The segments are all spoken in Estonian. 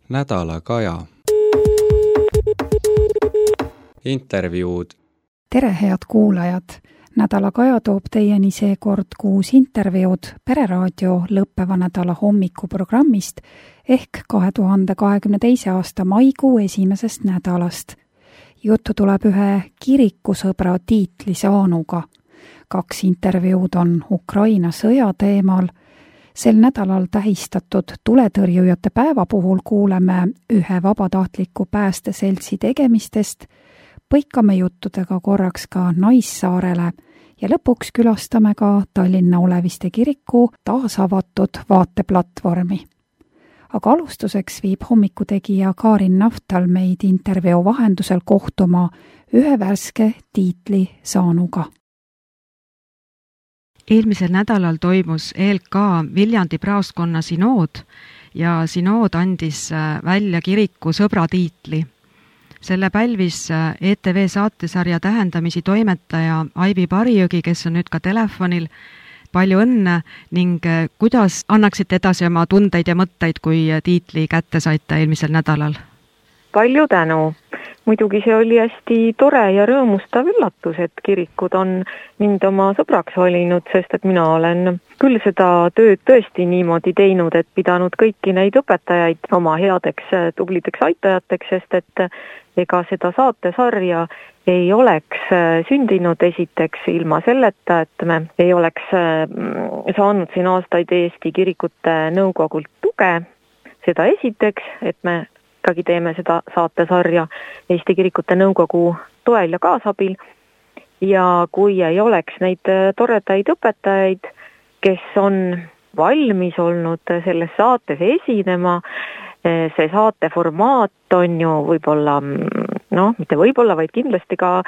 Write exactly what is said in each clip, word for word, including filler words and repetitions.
Nädala Kaja. Intervjuud. Tere, head kuulajad! Nädala Kaja toob teieni seekord kuus intervjuud Pereraadio lõppeva nädala hommikuprogrammist ehk kahe tuhande kahekümne teise aasta maikuu esimesest nädalast. Juttu tuleb ühe kirikusõbra tiitli saanuga. Kaks intervjuud on Ukraina sõja teemal. Sel nädalal tähistatud tuletõrjujate päeva puhul kuuleme ühe vabatahtliku päästeseltsi tegemistest, põikame juttudega korraks ka Naissaarele ja lõpuks külastame ka Tallinna Oleviste kiriku taasavatud vaateplatvormi. Aga alustuseks viib hommikutegija Kaarin Naftal meid intervjuu vahendusel kohtuma ühe värske tiitli saanuga. Eelmisel nädalal toimus E L K Viljandi praoskonna sinood ja sinood andis välja kiriku sõbra tiitli. Selle pälvis E T V saatesarja Tähendamisi toimetaja Aivi Parijõgi, kes on nüüd ka telefonil. Palju õnne ning kuidas annaksite edasi oma tundeid ja mõtteid, kui tiitli kätte saite eelmisel nädalal? Palju tänu! Muidugi see oli hästi tore ja rõõmustav üllatus, et kirikud on mind oma sõbraks valinud, sest et mina olen küll seda tööd tõesti niimoodi teinud, et pidanud kõiki neid õpetajaid oma headeks tublideks aitajateks, sest et ega seda saatesarja ei oleks sündinud esiteks ilma selleta, et me ei oleks saanud siin aastaid Eesti kirikute nõukogult tuge. Seda esiteks, et me ikkagi teeme seda saatesarja Eesti kirikute nõukogu toel ja kaasabil. Ja kui ei oleks neid toredaid õpetajaid, kes on valmis olnud selles saates esinema, see saate formaat on ju võib-olla, noh, mitte võib-olla, vaid kindlasti ka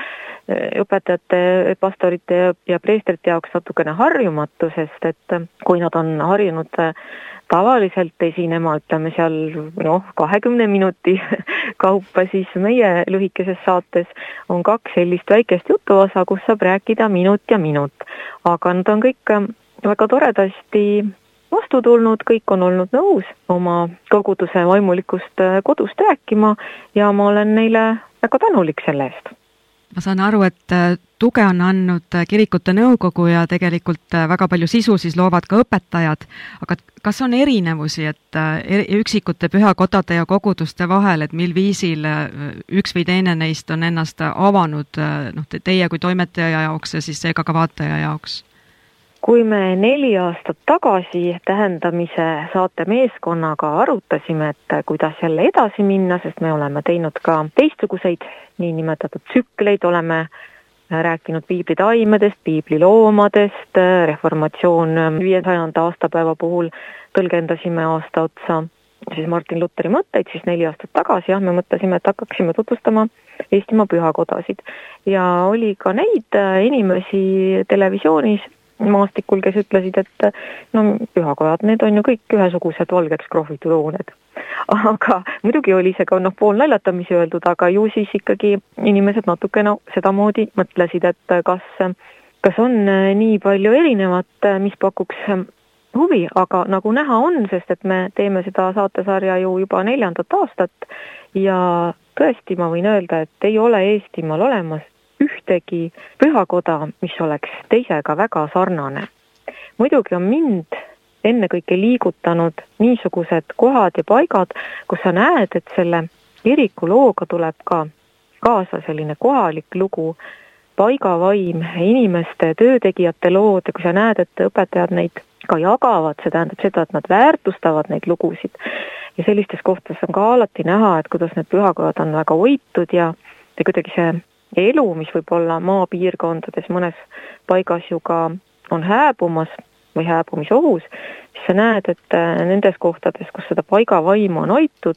õpetajate, pastorite ja preestrite jaoks natukene harjumatu, sest et kui nad on harjunud tavaliselt esinema, ütleme seal noh, kahekümne minuti kaupa, siis meie lühikeses saates on kaks sellist väikest jutuosa, kus saab rääkida minut ja minut. Aga nad on kõik väga toredasti vastu tulnud, kõik on olnud nõus oma koguduse vaimulikust kodust rääkima ja ma olen neile väga tänulik selle eest. Ma saan aru, et tuge on andnud kirikute nõukogu ja tegelikult väga palju sisu siis loovad ka õpetajad, aga kas on erinevusi, et üksikute pühakodade ja koguduste vahel, et mil viisil üks või teine neist on ennast avanud noh, teie kui toimetaja jaoks ja siis seega ka vaataja jaoks? Kui me neli aastat tagasi Tähendamise saate meeskonnaga arutasime, et kuidas jälle edasi minna, sest me oleme teinud ka teistsuguseid niinimetatud tsükleid, oleme rääkinud piiblitaimedest, piibliloomadest, reformatsioon viiesajanda aastapäeva puhul tõlgendasime aasta otsa siis Martin Lutheri mõtteid, siis neli aastat tagasi jah, me mõtlesime, et hakkaksime tutvustama Eestimaa pühakodasid. Ja oli ka neid inimesi televisioonis maastikul, kes ütlesid, et no pühakojad, need on ju kõik ühesugused valgeks krohvitud hooned. Aga muidugi oli see ka noh, pool naljatamisi öeldud, aga ju siis ikkagi inimesed natuke no, sedamoodi mõtlesid, et kas, kas on nii palju erinevat, mis pakuks huvi, aga nagu näha on, sest et me teeme seda saatesarja ju juba neljandat aastat ja tõesti ma võin öelda, et ei ole Eestimaal olemas ühtegi pühakoda, mis oleks teisega väga sarnane. Muidugi on mind ennekõike liigutanud niisugused kohad ja paigad, kus sa näed, et selle kiriku looga tuleb ka kaasa selline kohalik lugu, paigavaim, inimeste, töötegijate lood ja kui sa näed, et õpetajad neid ka jagavad, see tähendab seda, et nad väärtustavad neid lugusid. Ja sellistes kohtades on ka alati näha, et kuidas need pühakojad on väga hoitud ja, ja kuidagi see elu, mis võib olla maapiirkondades mõnes paigas ju ka on hääbumas või hääbumisohus, siis sa näed, et nendes kohtades, kus seda paigavaimu on hoitud,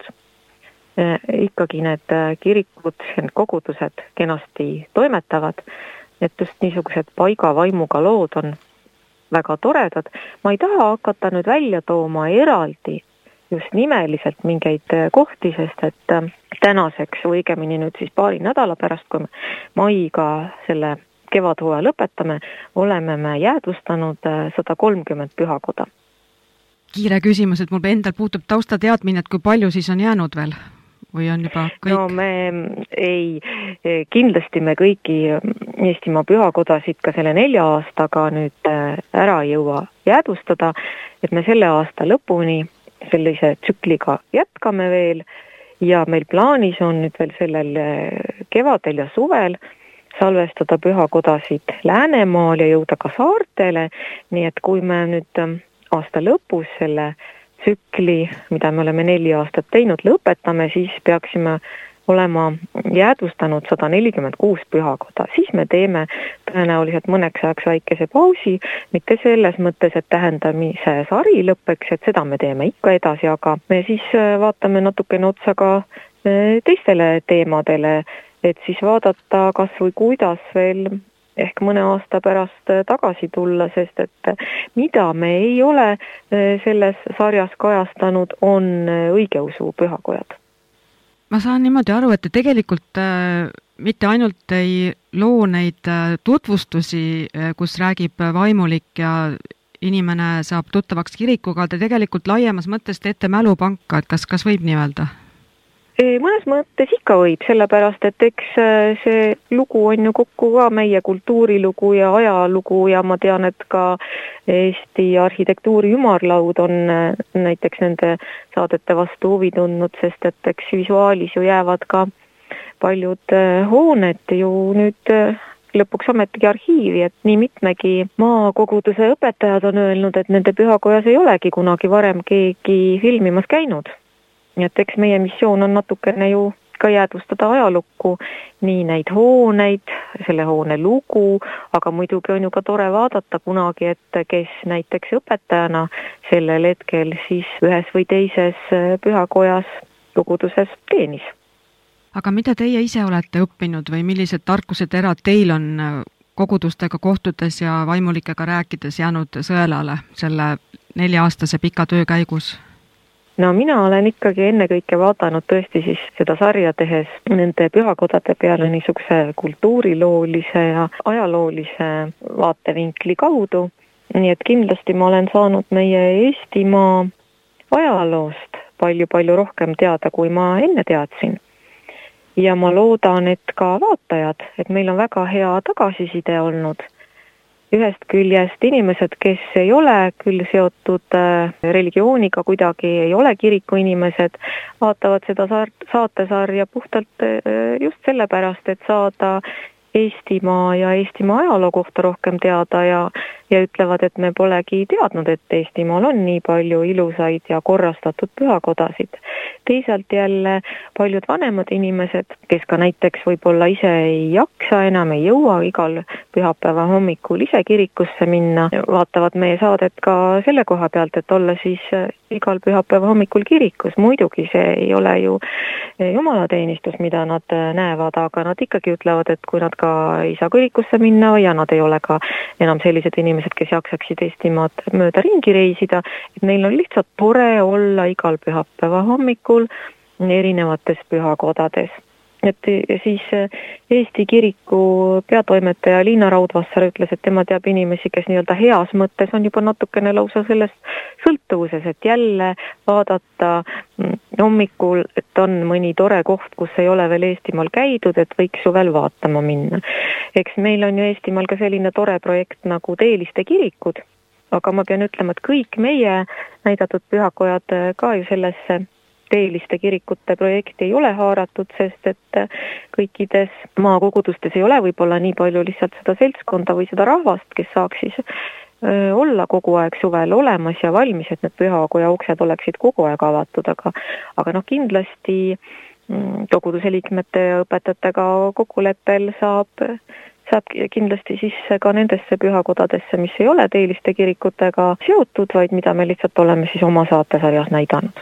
ikkagi need kirikud, need kogudused kenasti toimetavad, et just niisugused paigavaimuga lood on väga toredad. Ma ei taha hakata nüüd välja tooma eraldi just nimeliselt mingeid kohti, sest et tänaseks, õigemini nüüd siis paari nädala pärast, kui me maiga selle kevadhooaja lõpetame, oleme me jäädvustanud sada kolmkümmend pühakoda. kiire küsimus, et mul endal puutub taustateadmine, et kui palju siis on jäänud veel või on juba kõik? No me ei, kindlasti me kõiki Eestimaa pühakodasid ka selle nelja aastaga nüüd ära ei jõua jäädvustada, et me selle aasta lõpuni sellise tsükliga jätkame veel ja meil plaanis on nüüd veel sellel kevadel ja suvel salvestada pühakodasid Läänemaal ja jõuda ka saartele, nii et kui me nüüd aasta lõpus selle tsükli, mida me oleme neli aastat teinud, lõpetame, siis peaksime olema jäädvustanud sada nelikümmend kuus pühakoda. Siis me teeme tõenäoliselt mõneks ajaks väikese pausi, mitte selles mõttes, et tähendamise sari lõpeks, et seda me teeme ikka edasi, aga me siis vaatame natukene otsa ka teistele teemadele, et siis vaadata kas või kuidas veel ehk mõne aasta pärast tagasi tulla, sest et mida me ei ole selles sarjas kajastanud, on õigeusu pühakojad. Ma saan niimoodi aru, et te tegelikult äh, mitte ainult ei loo neid äh, tutvustusi, äh, kus räägib vaimulik ja inimene saab tuttavaks kirikuga, te tegelikult laiemas mõttes teete mälupanka, et kas, kas võib nii öelda? Mõnes mõttes ikka võib, sellepärast, et eks see lugu on ju kokku ka meie kultuurilugu ja ajalugu ja ma tean, et ka Eesti arhitektuuri ümarlaud on näiteks nende saadete vastu huvi tundnud, sest et eks visuaalis ju jäävad ka paljud hooned ju nüüd lõpuks ametigi arhiivi, et nii mitmegi maakoguduse õpetajad on öelnud, et nende pühakojas ei olegi kunagi varem keegi filmimas käinud. Nii et eks meie missioon on natukene ju ka jäädvustada ajalukku, nii neid hooneid, selle hoone lugu, aga muidugi on ju ka tore vaadata kunagi, et kes näiteks õpetajana sellel hetkel siis ühes või teises pühakojas koguduses teenis. Aga mida teie ise olete õppinud või millised tarkused erad teil on kogudustega kohtudes ja vaimulikega rääkides jäänud sõelale selle nelja-aastase pika töö käigus? No mina olen ikkagi ennekõike vaadanud tõesti siis seda sarja tehes nende pühakodade peale niisuguse kultuuriloolise ja ajaloolise vaatevinkli kaudu. Nii et kindlasti ma olen saanud meie Eestimaa ajaloost palju-palju rohkem teada, kui ma enne teadsin. Ja ma loodan, et ka vaatajad, et meil on väga hea tagasiside olnud. Ühest küljest inimesed, kes ei ole küll seotud religiooniga kuidagi, ei ole kiriku inimesed, vaatavad seda saatesarja puhtalt just sellepärast, et saada Eestimaa ja Eestimaa ajaloo kohta rohkem teada ja, ja ütlevad, et me polegi teadnud, et Eestimaal on nii palju ilusaid ja korrastatud pühakodasid. Teisalt jälle paljud vanemad inimesed, kes ka näiteks võib-olla ise ei jaksa enam, ei jõua igal pühapäeva hommikul ise kirikusse minna, vaatavad meie saadet ka selle koha pealt, et olla siis igal pühapäeva hommikul kirikus. Muidugi see ei ole ju jumalateenistus, mida nad näevad, aga nad ikkagi ütlevad, et kui nad ka ei saa kirikusse minna ja nad ei ole ka enam sellised inimesed, kes jaksaksid Eestimaad mööda ringi reisida, et neil on lihtsalt tore olla igal pühapäeva hommikul erinevates pühakodades. Et siis Eesti kiriku peatoimetaja Liina Raudvassaar ütles, et tema teab inimesi, kes nii-öelda heas mõttes on juba natukene lausa sellest sõltuvuses, et jälle vaadata hommikul, et on mõni tore koht, kus ei ole veel Eestimaal käidud, et võiks suvel vaatama minna. Eks meil on ju Eestimaal ka selline tore projekt nagu Teeliste kirikud, aga ma pean ütlema, et kõik meie näidatud pühakojad ka ju sellesse Teeliste kirikute projekti ei ole haaratud, sest et kõikides maakogudustes ei ole võib-olla nii palju lihtsalt seda seltskonda või seda rahvast, kes saaks siis olla kogu aeg suvel olemas ja valmis, et need pühakoja uksed oleksid kogu aeg avatud, aga, aga noh, kindlasti koguduse liikmete ja õpetajatega kokkuleppel saab, saab kindlasti sisse ka nendesse pühakodadesse, mis ei ole Teeliste kirikutega seotud, vaid mida me lihtsalt oleme siis oma saatesarjas näidanud.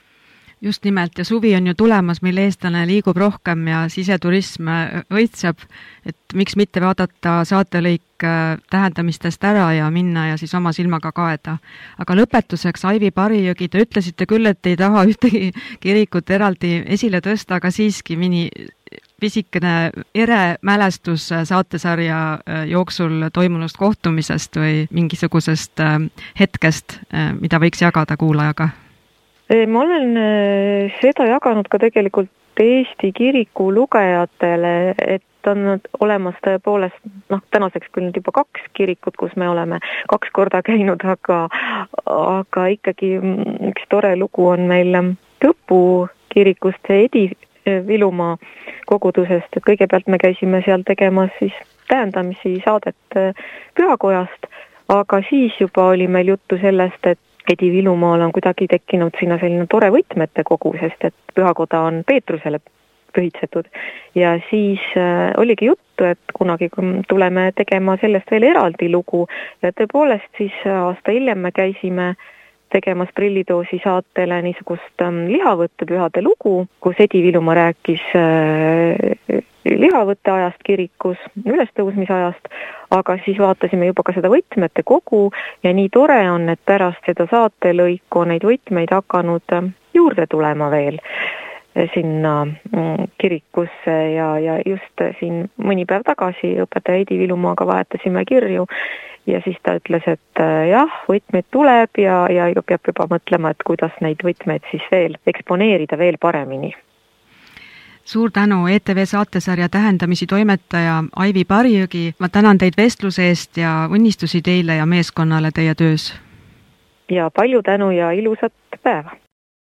Just nimelt, ja suvi on ju tulemas, mille eestlane liigub rohkem ja siseturism õitseb, et miks mitte vaadata saatelõik tähendamistest ära ja minna ja siis oma silmaga kaeda. Aga lõpetuseks, Aivi Parijõgi, te ütlesite küll, et ei taha ühtegi kirikut eraldi esile tõsta, aga siiski mini, pisikene ere mälestus saatesarja jooksul toimunust kohtumisest või mingisugusest hetkest, mida võiks jagada kuulajaga? Ma olen seda jaganud ka tegelikult Eesti kiriku lugejatele, et on olemas tõepoolest, noh, tänaseks küll nüüd juba kaks kirikut, kus me oleme kaks korda käinud, aga, aga ikkagi üks tore lugu on meil Tõpu kirikust Edi Vilumaa kogudusest, et kõigepealt me käisime seal tegemas siis tähendamisi saadet pühakojast, aga siis juba oli meil juttu sellest, et Edi Vilumaal on kuidagi tekkinud sinna selline tore võtmete kogu, sest et pühakoda on Peetrusele pühitsetud ja siis äh, oligi juttu, et kunagi tuleme tegema sellest veel eraldi lugu ja tõepoolest siis aasta hiljem me käisime tegemas Prillidoosi saatele niisugust ähm, lihavõtte pühade lugu, kus Edi Vilumaa rääkis äh, lihavõtte ajast kirikus, ülestõusmise ajast, aga siis vaatasime juba ka seda võtmete kogu ja nii tore on, et pärast seda saatelõiku on neid võtmeid hakanud juurde tulema veel sinna kirikusse ja, ja just siin mõni päev tagasi õpetaja Edi Vilumaaga vahetasime kirju ja siis ta ütles, et jah, võtmeid tuleb ja, ja peab juba mõtlema, et kuidas neid võtmeid siis veel eksponeerida veel paremini. Suur tänu E T V saatesarja Tähendamisi toimetaja Aivi Parijõgi. Ma tänan teid vestluse eest ja õnnistusi teile ja meeskonnale teie töös. Ja palju tänu ja ilusat päeva.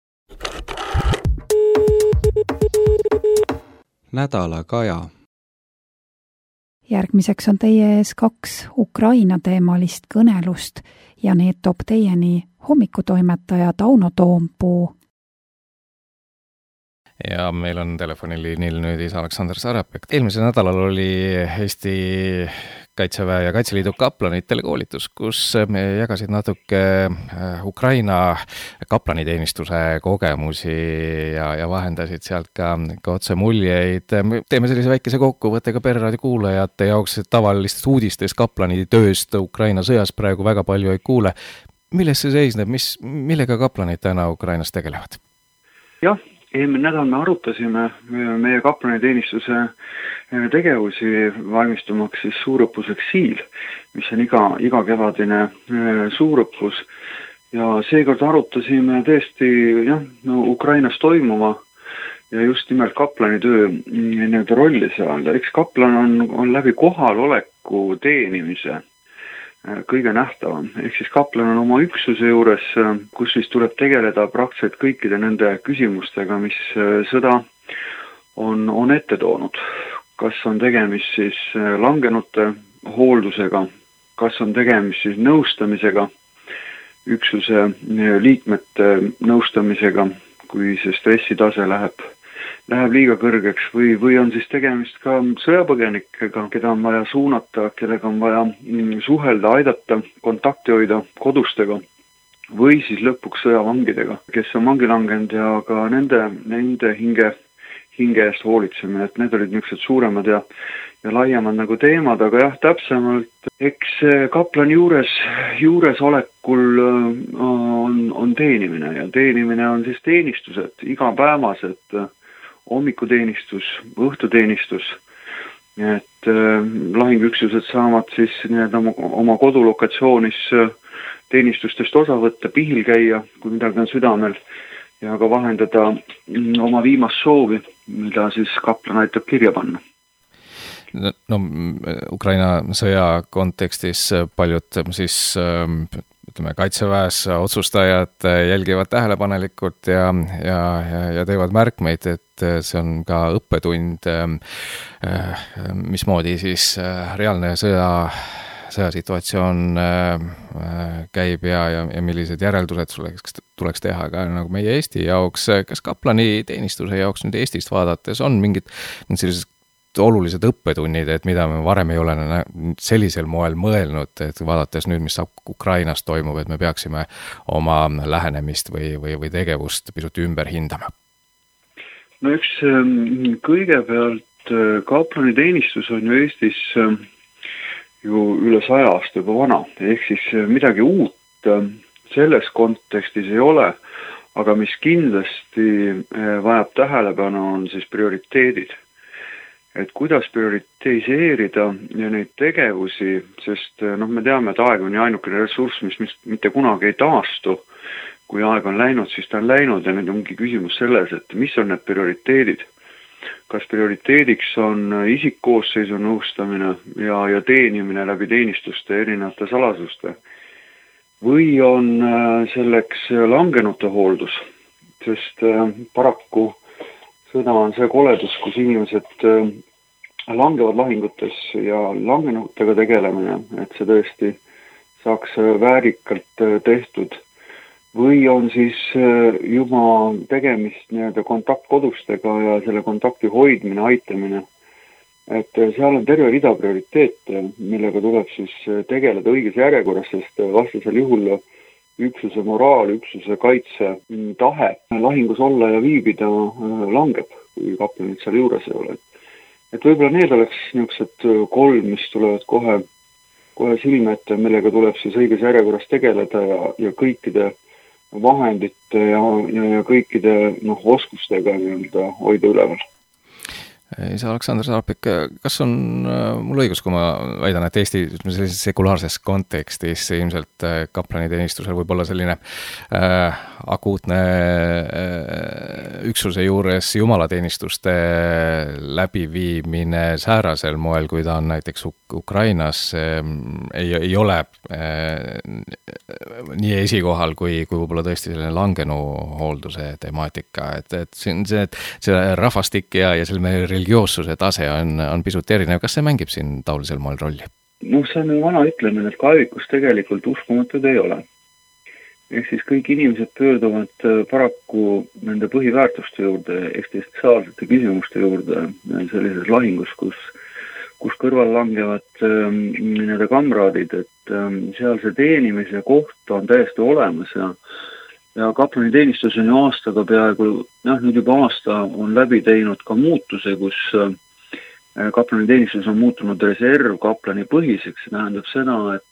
Nädala kaja. Järgmiseks on teie ees kaks Ukraina teemalist kõnelust ja need toob teieni hommikutoimetaja Tauno Toompuu. Ja meil on telefoniliinil nüüd isa Aleksander Sarapek. Eelmisel nädalal oli Eesti Kaitseväe ja Kaitseliidu kaplanitele koolitus, kus me jagasid natuke Ukraina kaplaniteenistuse kogemusi ja, ja vahendasid sealt ka, ka otse muljeid. Me teeme sellise väikese kokkuvõtte ka Pereraadio kuulajate jaoks, et tavalistest uudistest kaplani tööst Ukraina sõjas praegu väga palju ei kuule. Milles see seisneb? Mis, millega kaplanid täna Ukrainas tegelevad? Jah, eelmine nädal me arutasime meie kaplaniteenistuse tegevusi valmistumaks siis suurõppuseks Siil, mis on iga, iga kevadine suurõppus. Ja seekord arutasime tõesti jah, no, Ukrainas toimuva ja just nimelt kaplani töö nii-öelda rolli seal. Eks kaplan on, on läbi kohaloleku teenimise kõige nähtavam. Ehk siis kaplan on oma üksuse juures, kus siis tuleb tegeleda praktiliselt kõikide nende küsimustega, mis sõda on, on ette toonud. Kas on tegemist siis langenute hooldusega, kas on tegemist siis nõustamisega, üksuse liikmete nõustamisega, kui see stressitase läheb, läheb liiga kõrgeks või, või on siis tegemist ka sõjapõgenikega, keda on vaja suunata, kellega on vaja suhelda, aidata, kontakti hoida kodustega või siis lõpuks sõjavangidega, kes on vangi langenud ja ka nende, nende hinge, hinge eest hoolitsemine, et need olid niisugused suuremad ja, ja laiemad nagu teemad, aga jah, täpsemalt, eks kaplan juures, juuresolekul on, on teenimine ja teenimine on siis teenistused, igapäevased hommikuteenistus, õhtuteenistus, et äh, lahingüksused saavad siis nii-öelda oma, oma kodulokatsioonis teenistustest osa võtta, pihil käia, kui midagi on südamel, ja ka vahendada oma viimast soovi, mida siis kaplan aitab kirja panna. No, no Ukraina sõja kontekstis paljud siis ütleme, kaitseväes otsustajad jälgivad tähelepanelikult ja, ja, ja teevad märkmeid, et see on ka õppetund, mismoodi siis reaalne sõja, sõjasituatsioon käib ja, ja, ja millised järeldused tuleks, tuleks teha ka nagu meie Eesti jaoks. Kas kaplani teenistuse jaoks nüüd Eestist vaadates on mingid sellised olulised õppetunnid, et mida me varem ei ole sellisel moel mõelnud, et vaadates nüüd, mis saab Ukrainas toimub, et me peaksime oma lähenemist või, või, või tegevust pisut ümber hindama? No üks kõigepealt kaplaniteenistus on ju Eestis ju üle saja aasta juba vana, ehk siis midagi uut selles kontekstis ei ole, aga mis kindlasti vajab tähelepanu on siis prioriteedid. et kuidas prioritiseerida neid tegevusi, sest noh, me teame, et aeg on ju ainukene ressurss, mis, mis mitte kunagi ei taastu. Kui aeg on läinud, siis ta on läinud ja nüüd ongi küsimus selles, et mis on need prioriteedid. Kas prioriteediks on isikkoosseisu nõustamine ja, ja teenimine läbi teenistuste erinevate salasuste või on selleks langenute hooldus, sest paraku sõda on see koledus, kus inimesed langevad lahingutes ja langenutega tegelemine, et see tõesti saaks väärikalt tehtud. Või on siis juba tegemist nii-öelda kontaktkodustega ja selle kontakti hoidmine, aitamine. Et seal on terve rida prioriteete, millega tuleb siis tegeleda õiges järjekorras, sest vastasel juhul üksuse moraal, üksuse kaitse tahe lahingus olla ja viibida langeb, kui kaplanid seal juures ei ole. Et võib-olla need oleks niisugused kolm, mis tulevad kohe, kohe silme ette, millega tuleb siis õiges järjekorras tegeleda ja, ja kõikide vahendite ja, ja, ja kõikide noh, oskustega nii-öelda hoida üleval. Isa Aleksander Sarapik, kas on mul õigus, kui ma väidan, et Eesti sellises sekulaarses kontekstis ilmselt kaplaniteenistusel võib olla selline äh, akuutne äh, üksuse juures jumalateenistuste läbiviimine säärasel moel, kui ta on näiteks Ukrainas, äh, ei, ei ole äh, nii esikohal kui, kui võib-olla tõesti selline langenu hoolduse temaatika, et, et siin see, see rahvastik ja, ja selle religioossuse tase on, on pisut erinev. Kas see mängib siin taolisel moel rolli? No see on ju vana ütlemine, et kaevikus tegelikult uskumatud ei ole. Ehk siis kõik inimesed pöörduvad paraku nende põhiväärtuste juurde, eksistentsiaalsete küsimuste juurde sellises lahingus, kus, kus kõrval langevad nende kamraadid, et seal see teenimise koht on täiesti olemas ja Ja kaplaniteenistus on ju aastaga peaaegu, noh, nüüd juba aasta on läbi teinud ka muutuse, kus kaplaniteenistus on muutunud reserv kaplani põhiseks. See tähendab seda,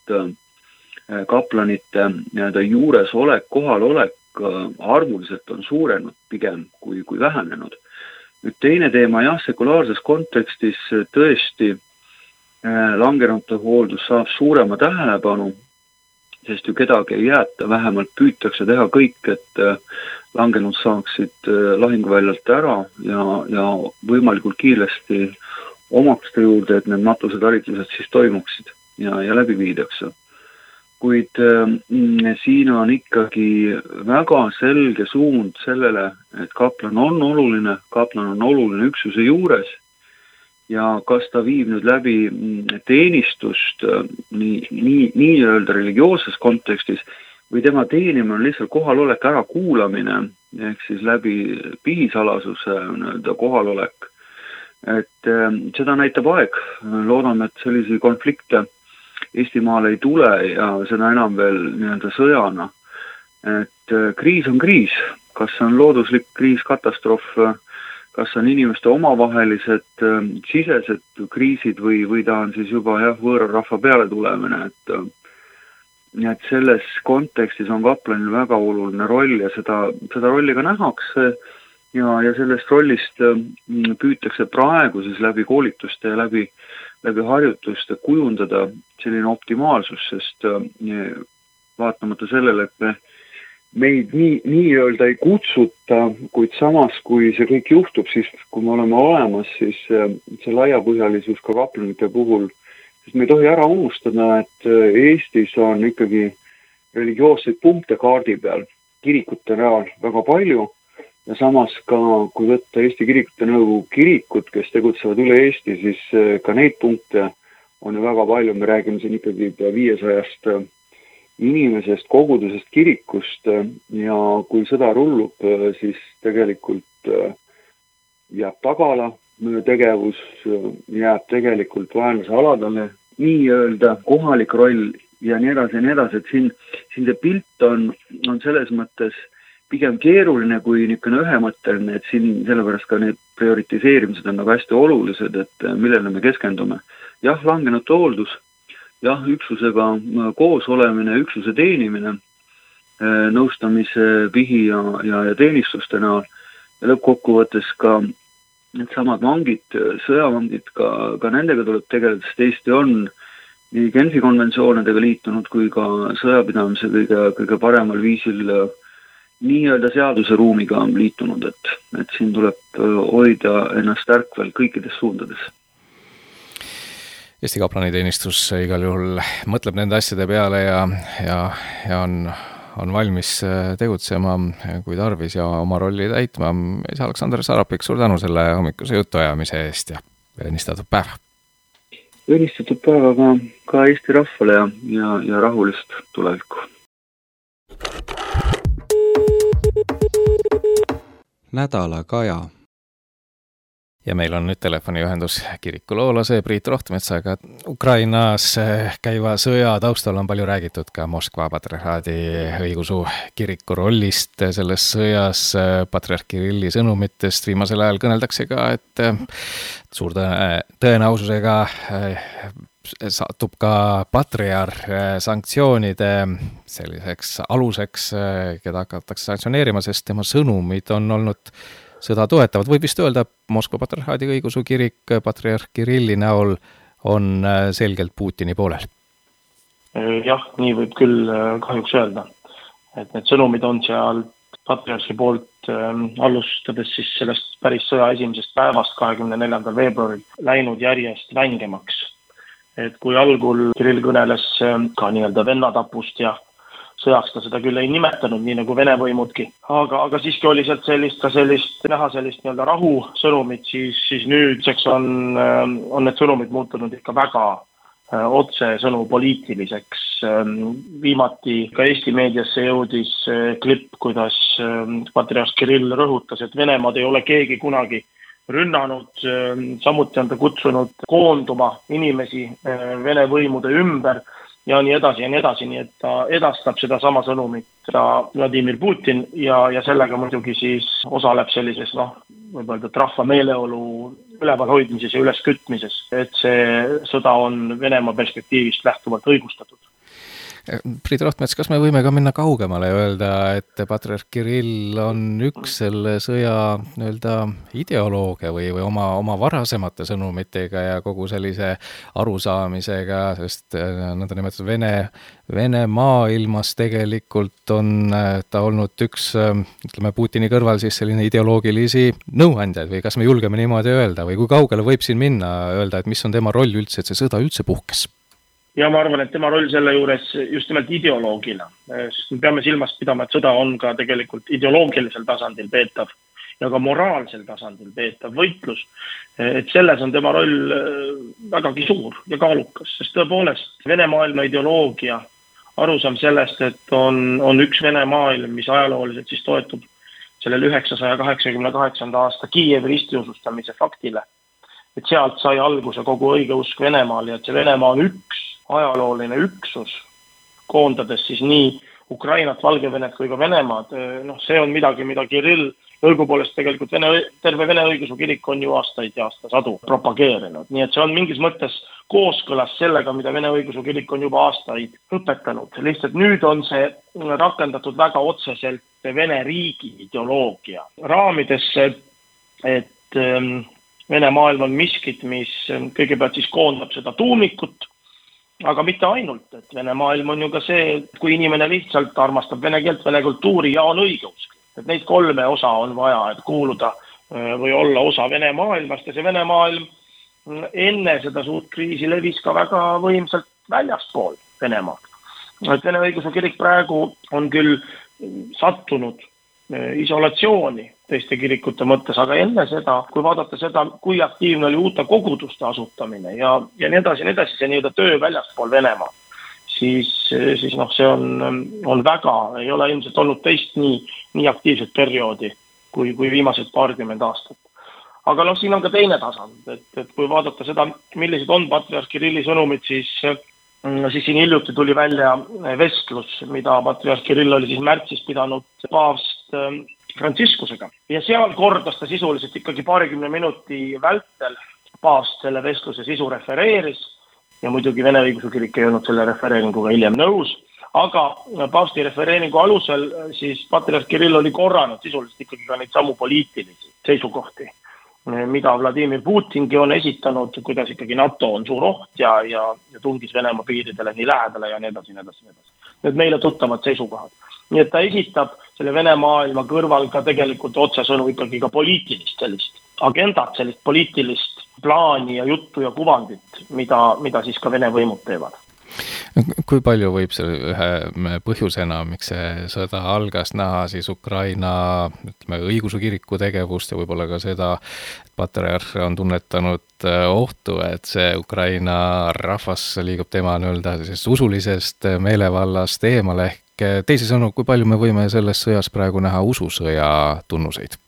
et kaplanite nii-öelda juuresolek, kohalolek arvuliselt on suurenud pigem kui, kui vähenenud. Nüüd teine teema, jah, sekulaarses kontekstis tõesti langenute hooldus saab suurema tähelepanu, sest ju kedagi ei jäeta, vähemalt püütakse teha kõik, et langenud saaksid lahinguväljalt ära ja, ja võimalikult kiiresti omakste juurde, et need matusetalitlused siis toimuksid ja, ja läbi viidakse. Kuid mm, siin on ikkagi väga selge suund sellele, et kaplan on oluline, kaplan on oluline üksuse juures, ja kas ta viib nüüd läbi teenistust nii, nii, nii-öelda religioosses kontekstis või tema teenimine on lihtsalt kohalolek ära kuulamine, ehk siis läbi pihisalasuse nii-öelda kohalolek. Et seda näitab aeg. Loodame, et sellisi konflikte Eestimaal ei tule ja seda enam veel nii-öelda sõjana. Et kriis on kriis. Kas on looduslik kriis, katastroof, kas on inimeste omavahelised äh, sisesed kriisid või, või ta on siis juba jah, võõra rahva peale tulemine, et, et selles kontekstis on kaplanil väga oluline roll ja seda, seda rolli ka nähakse ja, ja sellest rollist äh, püütakse praegu siis läbi koolituste ja läbi, läbi harjutuste kujundada selline optimaalsus, sest äh, vaatamata sellele, et me meid nii, nii-öelda ei kutsuta, kuid samas, kui see kõik juhtub, siis kui me oleme olemas, siis see laiapõhjalisus ka kaplanite puhul, siis me ei tohi ära unustada, et Eestis on ikkagi religioosseid punkte kaardi peal, kirikute näol väga palju ja samas ka, kui võtta Eesti Kirikute Nõukogu kirikud, kes tegutsevad üle Eesti, siis ka neid punkte on ju väga palju, me räägime siin ikkagi viiesajast inimesest, kogudusest, kirikust ja kui sõda rullub, siis tegelikult jääb tagala tegevus, jääb tegelikult vaenlase aladale, nii-öelda kohalik roll ja nii edasi ja nii edasi, et siin, siin see pilt on, on selles mõttes pigem keeruline kui niisugune ühemõtteline, et siin sellepärast ka need prioritiseerimised on nagu hästi olulised, et millele me keskendume. Jah, langenute hooldus, jah, üksusega koos olemine, üksuse teenimine, nõustamise, pihi ja, ja, ja teenistuste näol ja lõppkokkuvõttes ka need samad vangid, sõjavangid, ka, ka nendega tuleb tegeleda, sest Eesti on nii Genfi konventsioonidega liitunud kui ka sõjapidamise kõige, kõige paremal viisil nii-öelda seaduseruumiga liitunud, et, et siin tuleb hoida ennast ärkvel kõikides suundades. Eesti kaplaniteenistus igal juhul mõtleb nende asjade peale ja, ja, ja on on valmis tegutsema kui tarvis ja oma rolli täitma. Isa Aleksander Sarapik, suur tänu selle hommikuse jutuajamise eest ja õnnistatud päeva. Õnnistatud päeva ka, ka Eesti rahvale ja, ja, ja rahulist tulevikku. Nädala Kaja. Ja meil on nüüd telefoniühendus kirikuloolase Priit Rohtmetsaga. Ukrainas käiva sõja taustal on palju räägitud ka Moskva patriarhaadi õigeusu kiriku rollist selles sõjas. Patriarh Kirilli sõnumitest viimasel ajal kõneldakse ka, et suur tõenäosusega satub ka patriarh sanktsioonide selliseks aluseks, keda hakatakse sanktsioneerima, sest tema sõnumid on olnud sõda toetavad. Võib vist öelda, Moskva patriarhaadi õigeusu kirik patriarh Kirilli näol on selgelt Putini poolel. Jah, nii võib küll kahjuks öelda, et need sõnumid on seal patriarhi poolt alustades siis sellest päris sõja esimesest päevast kahekümne neljandal veebruaril läinud järjest vängemaks. Et kui algul Kirill kõneles ka nii-öelda vennatapust ja sõjaks ta seda küll ei nimetanud, nii nagu Vene võimudki. Aga, aga siiski oli sealt sellist, ka sellist, näha sellist nii-öelda rahu sõnumit, siis, siis nüüdseks on, on need sõnumid muutunud ikka väga otse sõnu poliitiliseks. Viimati ka Eesti meediasse jõudis klipp, kuidas patriarh Kirill rõhutas, et Venemaad ei ole keegi kunagi rünnanud, samuti on ta kutsunud koonduma inimesi Vene võimude ümber, ja nii edasi ja nii edasi, nii et ta edastab seda sama sõnumit Vladimir Putin ja, ja sellega muidugi siis osaleb sellises, noh, võib öelda, et rahva meeleolu üleval hoidmises ja üleskütmises, et see sõda on Venemaa perspektiivist lähtuvalt õigustatud. Priit Rohtmets, kas me võime ka minna kaugemale ja öelda, et patriarh Kirill on üks selle sõja nii-öelda ideoloogia või, või oma, oma varasemate sõnumitega ja kogu sellise arusaamisega, sest nõnda nimetatud Vene, Vene maailmas tegelikult on ta olnud üks, ütleme Putini kõrval siis selline ideoloogilisi nõuandjaid või kas me julgeme niimoodi öelda või kui kaugele võib siin minna öelda, et mis on tema roll üldse, et see sõda üldse puhkes? Ja ma arvan, et tema roll selle juures just nimelt ideoloogina, sest me peame silmas pidama, et sõda on ka tegelikult ideoloogilisel tasandil peetav ja ka moraalsel tasandil peetav võitlus, et selles on tema roll vägagi suur ja kaalukas, sest tõepoolest Vene maailma ideoloogia arusaam sellest, et on, on üks Vene maailm, mis ajalooliselt siis toetub sellel üheksasaja kaheksakümne kaheksanda aasta Kiievi ristiusustamise faktile, et sealt sai alguse kogu õigeusk Venemaal ja et see Venemaa on üks ajalooline üksus, koondades siis nii Ukrainat, Valgevenet kui ka Venemaad. No, see on midagi, mida Kirill õigupoolest tegelikult Vene, terve Vene õigeusu kirik on ju aastaid ja aastasadu propageerinud. Nii et see on mingis mõttes kooskõlas sellega, mida Vene õigeusu kirik on juba aastaid õpetanud. Lihtsalt nüüd on see rakendatud väga otseselt Vene riigi ideoloogia raamidesse, et Vene maailm on miskit, mis kõigepealt siis koondab seda tuumikut, aga mitte ainult, et Vene maailm on ju ka see, et kui inimene lihtsalt armastab vene keelt, vene kultuuri ja on õigeusk, et neid kolme osa on vaja, et kuuluda või olla osa Vene maailmast ja see Vene maailm enne seda suurt kriisi levis ka väga võimsalt väljaspool Venemaad. Et Vene õigeusu kirik praegu on küll sattunud isolatsiooni teiste kirikute mõttes, aga enne seda, kui vaadata seda, kui aktiivne oli uute koguduste asutamine ja, ja nii edasi, nii edasi, see nii-öelda töö väljaspool Venemaa, siis, siis noh, see on, on väga, ei ole ilmselt olnud teist nii, nii aktiivset perioodi kui, kui viimased paarkümmend aastat. Aga noh, siin on ka teine tasand, et, et kui vaadata seda, millised on patriarh Kirilli sõnumid, siis, siis siin hiljuti tuli välja vestlus, mida patriarh Kirill oli siis märtsis pidanud paavst Franciscusega. Ja seal kordas ta sisuliselt ikkagi paarikümne minuti vältel paavst selle vestluse sisu refereeris ja muidugi Vene õigeusu kirik ei olnud selle refereeringuga hiljem nõus, aga paavsti refereeringu alusel siis patriarh Kirill oli korranud sisuliselt ikkagi ka neid samu poliitilisi seisukohti. mida Vladimir Putingi on esitanud, kuidas ikkagi NATO on suur oht ja, ja, ja tungis Venemaa piiridele nii lähedale ja nii edasi, nii edasi, nii edasi. Need meile tuttavad seisukohad. Nii et ta esitab selle Vene maailma kõrval ka tegelikult otsesõnu ikkagi ka poliitilist sellist agendat, sellist poliitilist plaani ja juttu ja kuvandit, mida, mida siis ka Vene võimud teevad. Kui palju võib see ühe põhjusena, miks see sõda algas, näha siis Ukraina ütleme, õigeusu kiriku tegevust ja võib-olla ka seda, et patriarh on tunnetanud ohtu, et see Ukraina rahvas liigub tema nii-öelda usulisest meelevallast eemale, ehk teisisõnu, kui palju me võime selles sõjas praegu näha ususõja tunnuseid?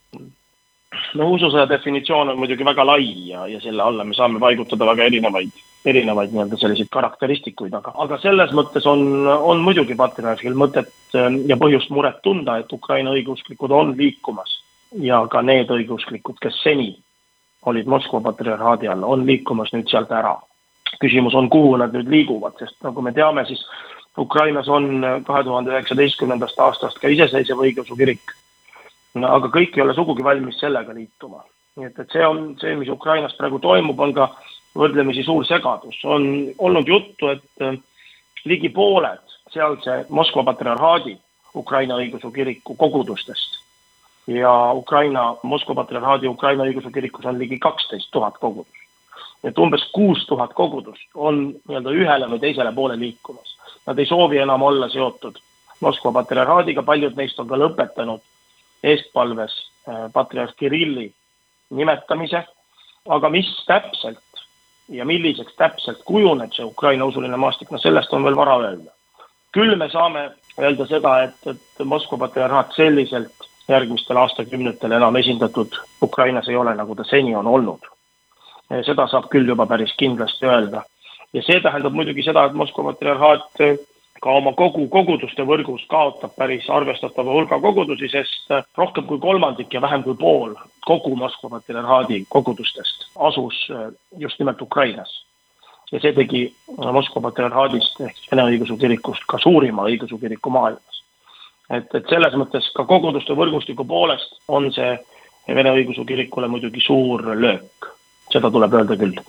No ususõja definitsioon on muidugi väga lai ja, ja selle alla me saame paigutada väga erinevaid erinevaid nii-öelda selliseid karakteristikuid, aga, aga selles mõttes on, on muidugi patriarhil mõtet ja põhjust muret tunda, et Ukraina õigeusklikud on liikumas ja ka need õigeusklikud, kes seni olid Moskva patriarhaadi all, on liikumas nüüd sealt ära. Küsimus on, kuhu nad nüüd liiguvad, sest nagu me teame, siis Ukrainas on kahe tuhande üheksateistkümnendast aastast ka iseseisev õigeusu kirik, aga kõik ei ole sugugi valmis sellega liituma. Nii et, et see on see, mis Ukrainas praegu toimub, on ka võrdlemisi suur segadus. On olnud juttu, et ligi pooled sealse Moskva patriarhaadi Ukraina õigeusu kiriku kogudustest ja Ukraina, Moskva patriarhaadi Ukraina õigeusu kirikus on ligi kaksteist tuhat kogudust. Et umbes kuus tuhat kogudust on nii-öelda ühele või teisele poole liikumas. Nad ei soovi enam olla seotud Moskva patriarhaadiga, paljud neist on ka lõpetanud eestpalves patriarh Kirilli nimetamise, aga mis täpselt ja milliseks täpselt kujuneb see Ukraina usuline maastik, no sellest on veel vara öelda. Küll me saame öelda seda, et, et Moskva patriarhaat selliselt järgmistel aastakümnetel enam esindatud Ukrainas ei ole, nagu ta seni on olnud. Seda saab küll juba päris kindlasti öelda. Ja see tähendab muidugi seda, et Moskva patriarhaat ka oma kogu koguduste võrgus kaotab päris arvestatava hulga kogudusi, sest rohkem kui kolmandik ja vähem kui pool kogu Moskva patriarhaadi kogudustest asus just nimelt Ukrainas. Ja see tegi Moskva patriarhaadist ehk Vene õigeusu kirikust ka suurima õigeusu kiriku maailmas. Et, et selles mõttes ka koguduste võrgustiku poolest on see Vene õigeusu kirikule muidugi suur löök. Seda tuleb öelda küll.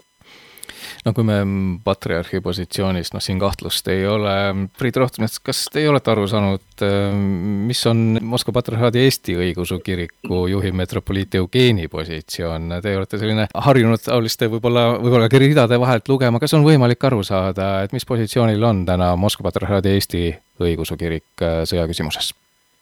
No kui me patriarhi positsioonist, noh siin kahtlust ei ole. Priit Rohtmets, kas te ei olete aru saanud, mis on Moskva patriarhaadi Eesti õigeusu kiriku juhi metropoliit Eugeni positsioon? Te olete selline harjunud taoliste võib-olla, võib-olla ridade vahelt lugema. Kas on võimalik aru saada, et mis positsioonil on täna Moskva patriarhaadi Eesti õigeusu kirik sõja küsimuses?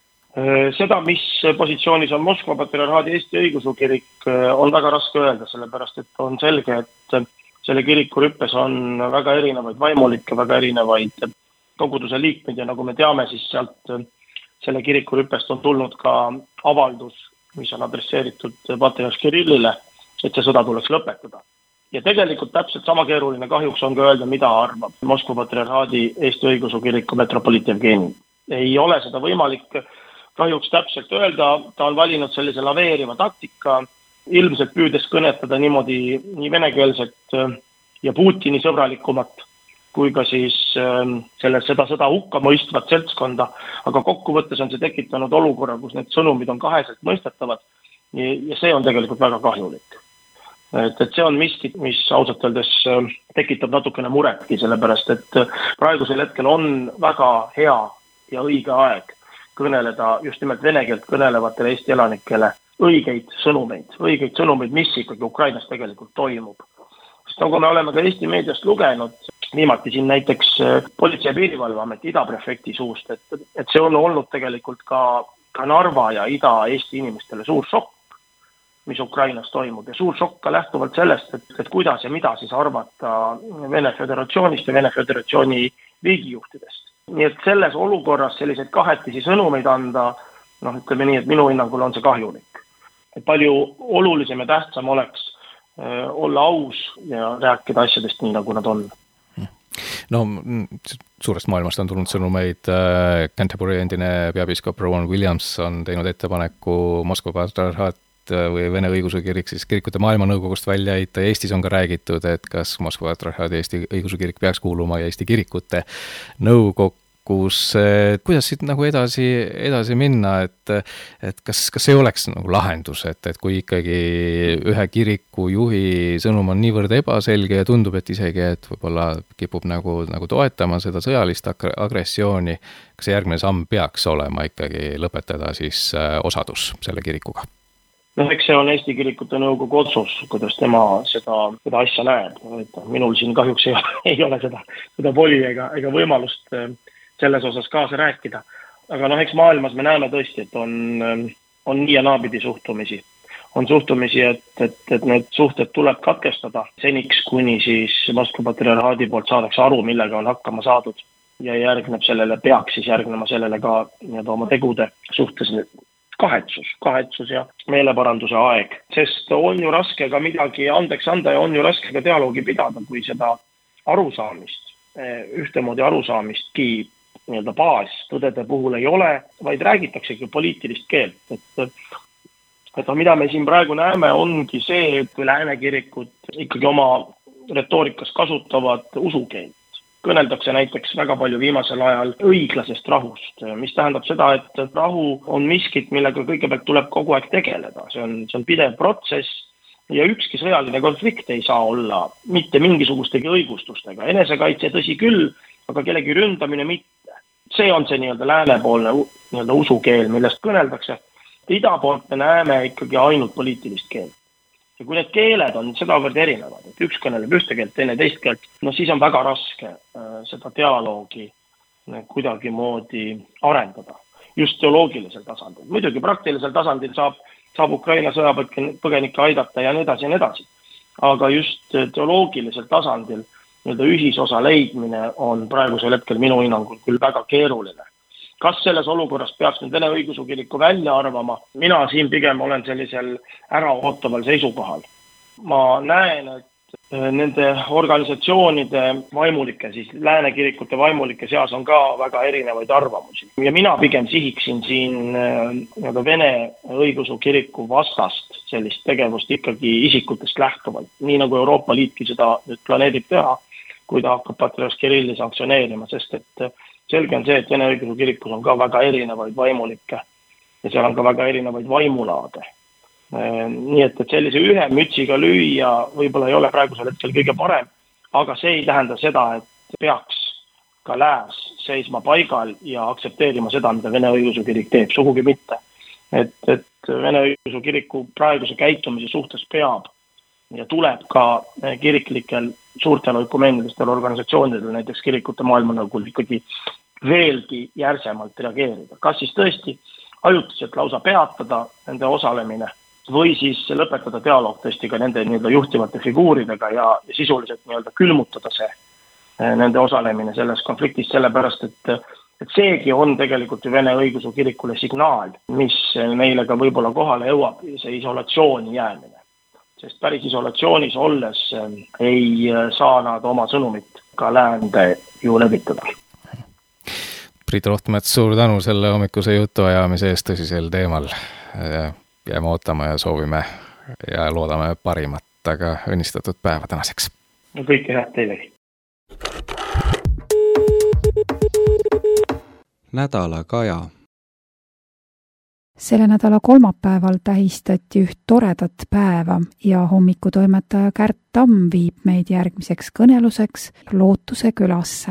Seda, mis positsioonis on Moskva patriarhaadi Eesti õigeusu kirik, on väga raske öelda, sellepärast et on selge, et selle kiriku rüppes on väga erinevaid vaimulikke, väga erinevaid koguduse liikmeid ja nagu me teame, siis sealt selle kiriku rüppest on tulnud ka avaldus, mis on adresseeritud patriarh Kirillile, et see sõda tuleks lõpetada. Ja tegelikult täpselt sama keeruline kahjuks on ka öelda, mida arvab Moskva patriarhaadi Eesti õigeusu kiriku metropoliit Eugeni. Ei ole seda võimalik kahjuks täpselt öelda, ta on valinud sellise laveeriva taktika, ilmselt püüdes kõnetada niimoodi nii venekeelset ja Putini sõbralikumat, kui ka siis selle, seda sõda hukka mõistvat seltskonda, aga kokkuvõttes on see tekitanud olukorra, kus need sõnumid on kaheselt mõistetavad ja see on tegelikult väga kahjulik. Et, et see on miski, mis ausalt öeldes tekitab natukene muretki, sellepärast et praegusel hetkel on väga hea ja õige aeg kõneleda just nimelt vene keelt kõnelevatele Eesti elanikele õigeid sõnumeid, õigeid sõnumeid, mis ikkagi Ukrainas tegelikult toimub. Sest nagu me oleme ka Eesti meediast lugenud, viimati siin näiteks Politsei- ja Piirivalveameti idaprefekti suust, et, et see on olnud tegelikult ka, ka Narva ja Ida-Eesti inimestele suur šokk, mis Ukrainas toimub ja suur šokk ka lähtuvalt sellest, et, et kuidas ja mida siis arvata Vene Föderatsioonist ja Vene Föderatsiooni riigijuhtidest. Nii et selles olukorras selliseid kahetisi sõnumeid anda, noh ütleme nii, et minu hinnangul on see kahjulik. Et palju olulisem ja tähtsam oleks äh, olla aus ja rääkida asjadest nii, nagu nad on. No suurest maailmast on tulnud sõnumeid. Canterbury endine peapiiskop Rowan Williams on teinud ettepaneku Moskva patriarhaat või Vene õigeusu kirik siis kirikute maailmanõukogust välja heita. Eestis on ka räägitud, et kas Moskva patriarhaadi Eesti õigeusu kirik peaks kuuluma Eesti kirikute nõukokku. kirikus, kuidas siit nagu edasi, edasi minna, et, et kas, kas ei oleks nagu lahendus, et, et kui ikkagi ühe kiriku juhi sõnum on niivõrd ebaselge ja tundub, et isegi, et võib-olla kipub nagu, nagu toetama seda sõjalist agressiooni, kas järgmine samm peaks olema ikkagi lõpetada siis osadus selle kirikuga? No eks see on Eesti Kirikute Nõukogu otsus, kuidas tema seda, seda asja näeb. Et minul siin kahjuks ei, ei ole seda, seda voli ega, ega võimalust selles osas kaasa rääkida. Aga noh, eks maailmas me näeme tõesti, et on, on nii ja naapidi suhtumisi. On suhtumisi, et, et, et need suhted tuleb katkestada seniks, kuni siis Moskva patriarhaadi poolt saadakse aru, millega on hakkama saadud. Ja järgneb sellele, peaks siis järgnema sellele ka nii-öelda oma tegude suhtes kahetsus, kahetsus ja meeleparanduse aeg, sest on ju raske ka midagi andeks anda ja on ju raske ka dialoogi pidada, kui seda arusaamist, ühtemoodi arusaamistki nii-öelda baas tõdede puhul ei ole, vaid räägitaksegi poliitilist keelt. Et, et mida me siin praegu näeme, ongi see, et kui läänekirikud ikkagi oma retoorikas kasutavad usukeelt. Kõneldakse näiteks väga palju viimasel ajal õiglasest rahust, mis tähendab seda, et rahu on miskit, millega kõigepealt tuleb kogu aeg tegeleda. See on, see on pidev protsess ja ükski sõjaline konflikt ei saa olla mitte mingisugustegi õigustustega. Enesekaitse tõsi küll, aga kellegi ründamine mitte. See on see nii-öelda läänepoolne nii-öelda usukeel, millest kõneldakse. Ida poolt me näeme ikkagi ainult poliitilist keelt. Ja kui need keeled on sedavõrd erinevad, et üks kõneleb ühte keelt, teine teist keelt, no siis on väga raske äh, seda dialoogi äh, kuidagi moodi arendada. Just teoloogilisel tasandil. Muidugi praktilisel tasandil saab, saab Ukraina sõjapõgenikke aidata ja nii edasi ja nii edasi. Aga just teoloogilisel tasandil nii-öelda ühisosa leidmine on praegusel hetkel minu hinnangul küll väga keeruline. Kas selles olukorras peaks nüüd Vene õigeusu kiriku välja arvama? Mina siin pigem olen sellisel äraootaval seisukohal. Ma näen, et nende organisatsioonide vaimulike, siis läänekirikute vaimulike seas on ka väga erinevaid arvamusi. Ja mina pigem sihiksin siin Vene õigeusu kiriku vastast sellist tegevust ikkagi isikutest lähtuvalt. Nii nagu Euroopa Liitki seda nüüd planeerib teha, kui ta hakkab patriarh Kirilli sanktsioneerima, sest et selge on see, et Vene õigeusu kirikus on ka väga erinevaid vaimulikke ja seal on ka väga erinevaid vaimulaade. Nii et, et sellise ühe mütsiga lüüa võib-olla ei ole praegusel hetkel kõige parem, aga see ei tähenda seda, et peaks ka lääs seisma paigal ja aksepteerima seda, mida Vene õigeusu kirik teeb, sugugi mitte. Et, et Vene õigeusu kiriku praeguse käitumise suhtes peab ja tuleb ka kiriklikel suurtel oikumeenidestel organisatsioonidel, näiteks kirikute maailmanõukogul ikkagi veelgi järsemalt reageerida. Kas siis tõesti ajutiselt lausa peatada nende osalemine või siis lõpetada dialoog tõesti ka nende nii-öelda juhtivate figuuridega ja sisuliselt nii-öelda külmutada see nende osalemine selles konfliktis, sellepärast et, et seegi on tegelikult ju Vene õigeusu kirikule signaal, mis neile ka võib-olla kohale jõuab, see isolatsiooni jäämine. Sest päris isolatsioonis olles ei saa nad oma sõnumit ka läände ju levitada. Priit Rohtmets, suur tänu selle hommikuse jutuajamise eest tõsisel teemal. Jääme ootama ja soovime ja loodame parimat, aga õnnistatud päeva tänaseks. No kõike head teilegi. Nädala Kaja. Selle nädala kolmapäeval tähistati üht toredat päeva ja hommikutoimetaja Kärt Tamm viib meid järgmiseks kõneluseks Lootuse külasse.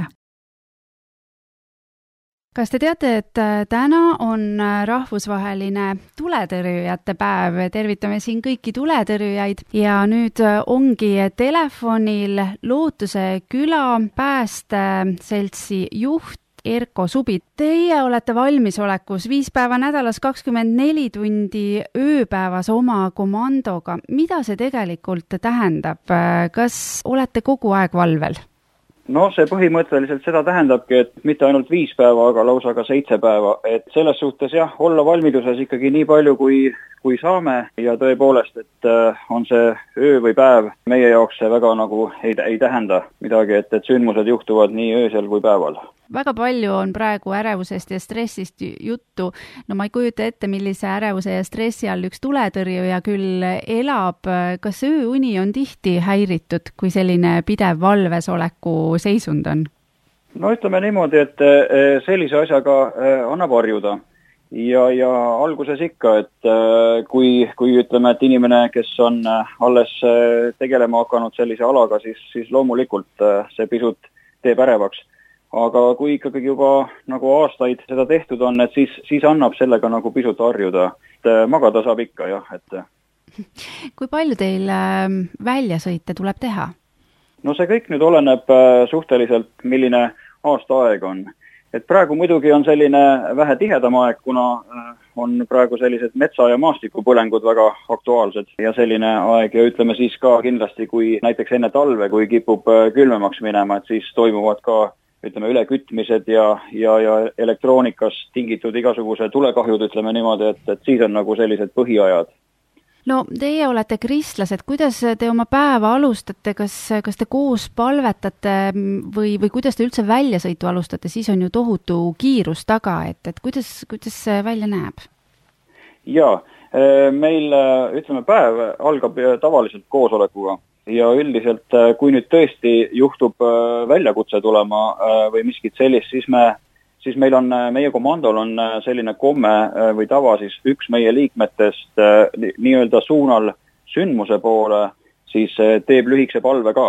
Kas te teate, et täna on rahvusvaheline tuletõrjujate päev? Tervitame siin kõiki tuletõrjujaid ja nüüd ongi telefonil Lootuse küla päästeseltsi juht Erko Subi. Teie olete valmisolekus viis päeva nädalas kakskümmend neli tundi ööpäevas oma komandoga. Mida see tegelikult tähendab? Kas olete kogu aeg valvel? No see põhimõtteliselt seda tähendabki, et mitte ainult viis päeva, aga lausa ka seitse päeva. Et selles suhtes jah, olla valmiduses ikkagi nii palju, kui, kui saame ja tõepoolest, et on see öö või päev meie jaoks see väga nagu ei, ei tähenda midagi, et, et sündmused juhtuvad nii öösel kui päeval. Väga palju on praegu ärevusest ja stressist juttu. No ma ei kujuta ette, millise ärevuse ja stressi all üks tuletõrjuja küll elab. Kas ööuni on tihti häiritud, kui selline pidev valvesoleku seisund on? no ütleme niimoodi, et sellise asjaga annab harjuda. Ja, ja alguses ikka, et kui, kui ütleme, et inimene, kes on alles tegelema hakanud sellise alaga, siis, siis loomulikult see pisut teeb ärevaks. Aga kui ikkagi juba nagu aastaid seda tehtud on, et siis, siis annab sellega nagu pisut harjuda. Et magada saab ikka, jah. Et... Kui palju teil väljasõite tuleb teha? No see kõik nüüd oleneb suhteliselt, milline aasta aeg on. Et praegu muidugi on selline vähe tihedam aeg, kuna on praegu sellised metsa- ja maastikupõlengud väga aktuaalsed ja selline aeg ja ütleme siis ka kindlasti, kui näiteks enne talve, kui kipub külmemaks minema, et siis toimuvad ka ütleme ülekütmised ja, ja, ja elektroonikast tingitud igasuguse tulekahjud, ütleme niimoodi, et, et siis on nagu sellised põhiajad. No teie olete kristlased, kuidas te oma päeva alustate, kas, kas te koos palvetate või, või kuidas te üldse väljasõitu alustate, siis on ju tohutu kiirus taga, et, et kuidas, kuidas see välja näeb? Jaa, meil ütleme päev algab tavaliselt koosolekuga ja üldiselt kui nüüd tõesti juhtub väljakutse tulema või miskit sellist, siis me siis meil on, meie komandol on selline komme või tava siis üks meie liikmetest nii-öelda suunal sündmuse poole, siis teeb lühikese palve ka.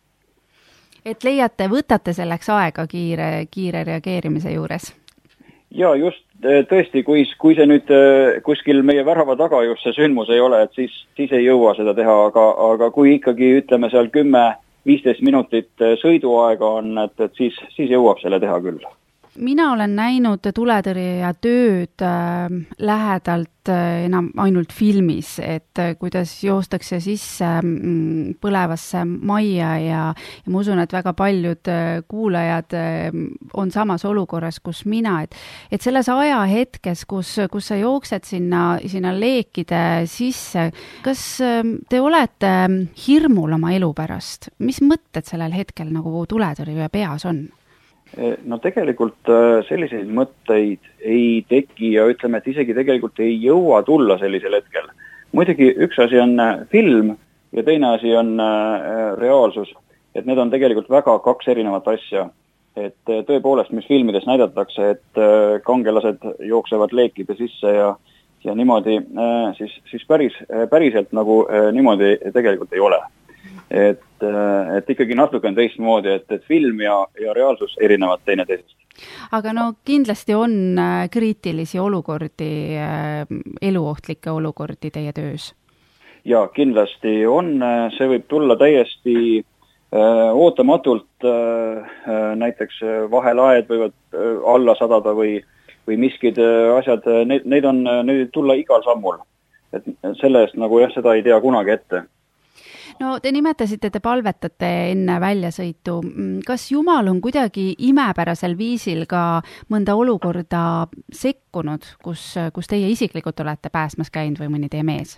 Et leiate, võtate selleks aega kiire, kiire reageerimise juures? Ja just tõesti, kui, kui see nüüd kuskil meie värava taga just see sündmus ei ole, et siis, siis ei jõua seda teha, aga, aga kui ikkagi ütleme seal kümme viisteist minutit sõiduaega on, et, et siis, siis jõuab selle teha küll. Mina olen näinud tuletõrja tööd äh, lähedalt äh, enam ainult filmis, et äh, kuidas joostakse sisse mm, põlevasse majja ja, ja ma usun, et väga paljud äh, kuulajad äh, on samas olukorras, kus mina, et, et selles ajahetkes, kus, kus sa jooksed sinna, sinna leekide sisse, kas äh, te olete hirmul oma elu pärast? Mis mõtted sellel hetkel nagu tuletõrja peas on? No tegelikult selliseid mõtteid ei teki ja ütleme, et isegi tegelikult ei jõua tulla sellisel hetkel. Muidugi üks asi on film ja teine asi on reaalsus, et need on tegelikult väga kaks erinevat asja. Et tõepoolest, mis filmides näidatakse, et kangelased jooksevad leekide sisse ja, ja niimoodi, siis, siis päris, päriselt nagu niimoodi tegelikult ei ole. Et, et ikkagi natuke on teistmoodi, et, et film ja, ja reaalsus erinevad teine teisest. Aga no kindlasti on kriitilisi olukordi, eluohtlikke olukordi teie töös? Ja kindlasti on, see võib tulla täiesti äh, ootamatult, äh, näiteks vahelaed võivad alla sadada või, või miskid asjad, neid, neid on neid tulla igal sammul. Et selle eest nagu jah, seda ei tea kunagi ette. No te nimetasite, te palvetate enne väljasõitu. Kas Jumal on kuidagi imepärasel viisil ka mõnda olukorda sekkunud, kus, kus teie isiklikult olete pääsmas käinud või mõni teie mees?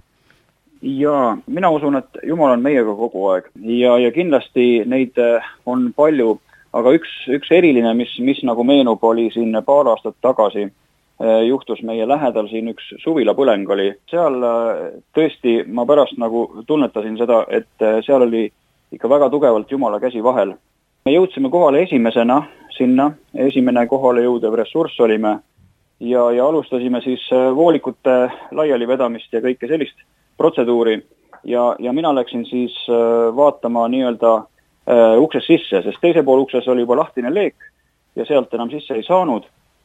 Ja mina usun, et Jumal on meiega kogu aeg ja, ja kindlasti neid on palju, aga üks, üks eriline, mis, mis nagu meenub, oli siin paar aastat tagasi, juhtus meie lähedal siin üks suvilapõleng oli. Seal tõesti ma pärast nagu tunnetasin seda, et seal oli ikka väga tugevalt Jumala käsi vahel. Me jõudsime kohale esimesena sinna, esimene kohale jõudev ressurss olime ja, ja alustasime siis voolikute laiali vedamist ja kõike sellist protseduuri ja, ja mina läksin siis vaatama nii-öelda uh, ukses sisse, sest teise pool ukses oli juba lahtine leek ja sealt enam sisse ei saanud.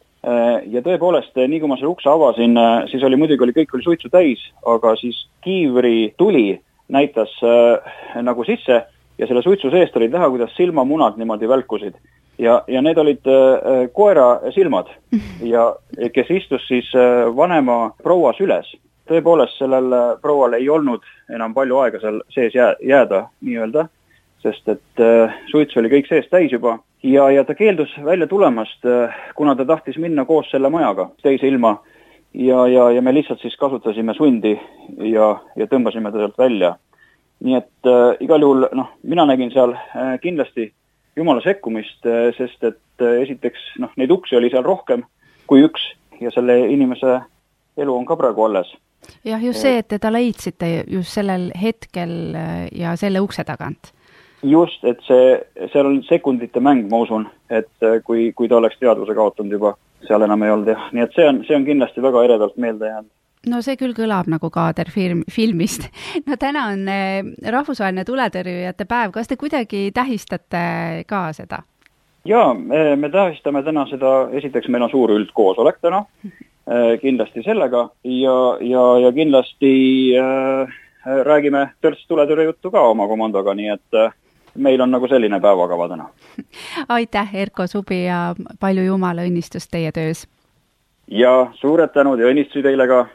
Ja tõepoolest, nii kui ma selle ukse avasin, siis oli muidugi oli, kõik oli suitsu täis, aga siis kiivri tuli näitas äh, nagu sisse ja selle suitsu seest olid näha, kuidas silmamunad niimoodi välkusid. Ja, ja need olid äh, koera silmad, ja kes istus siis äh, vanema proua süles. Tõepoolest, sellel proual ei olnud enam palju aega seal sees jää, jääda, nii-öelda, sest et äh, suits oli kõik sees täis juba. Ja, ja ta keeldus välja tulemast, kuna ta tahtis minna koos selle majaga teise ilma ja, ja, ja me lihtsalt siis kasutasime sundi ja, ja tõmbasime ta sealt välja. Nii et äh, igal juhul, noh, mina nägin seal äh, kindlasti Jumala sekkumist, äh, sest et äh, esiteks, noh, neid uksi oli seal rohkem kui üks ja selle inimese elu on ka praegu alles. Jah, just see, et te ta leidsite just sellel hetkel ja selle ukse tagant. just, et see, seal on sekundite mäng, ma usun, et kui, kui ta oleks teadvuse kaotanud juba, seal enam ei olnud jah. Nii et see on, see on kindlasti väga eredalt meelde jäänud. No see küll kõlab nagu kaader film, filmist. No täna on rahvusvaheline tuletõrjujate päev. Kas te kuidagi tähistate ka seda? Jaa, me, me tähistame täna seda, esiteks meil on suur üldkoosolek täna, kindlasti sellega ja, ja, ja kindlasti äh, räägime törts tuletõrje juttu ka oma komandoga, nii et äh, meil on nagu selline päevakava täna. Aitäh, Erko Subi ja palju jumala õnnistust teie töös. Ja suured tänud ja õnnistusi teile ka.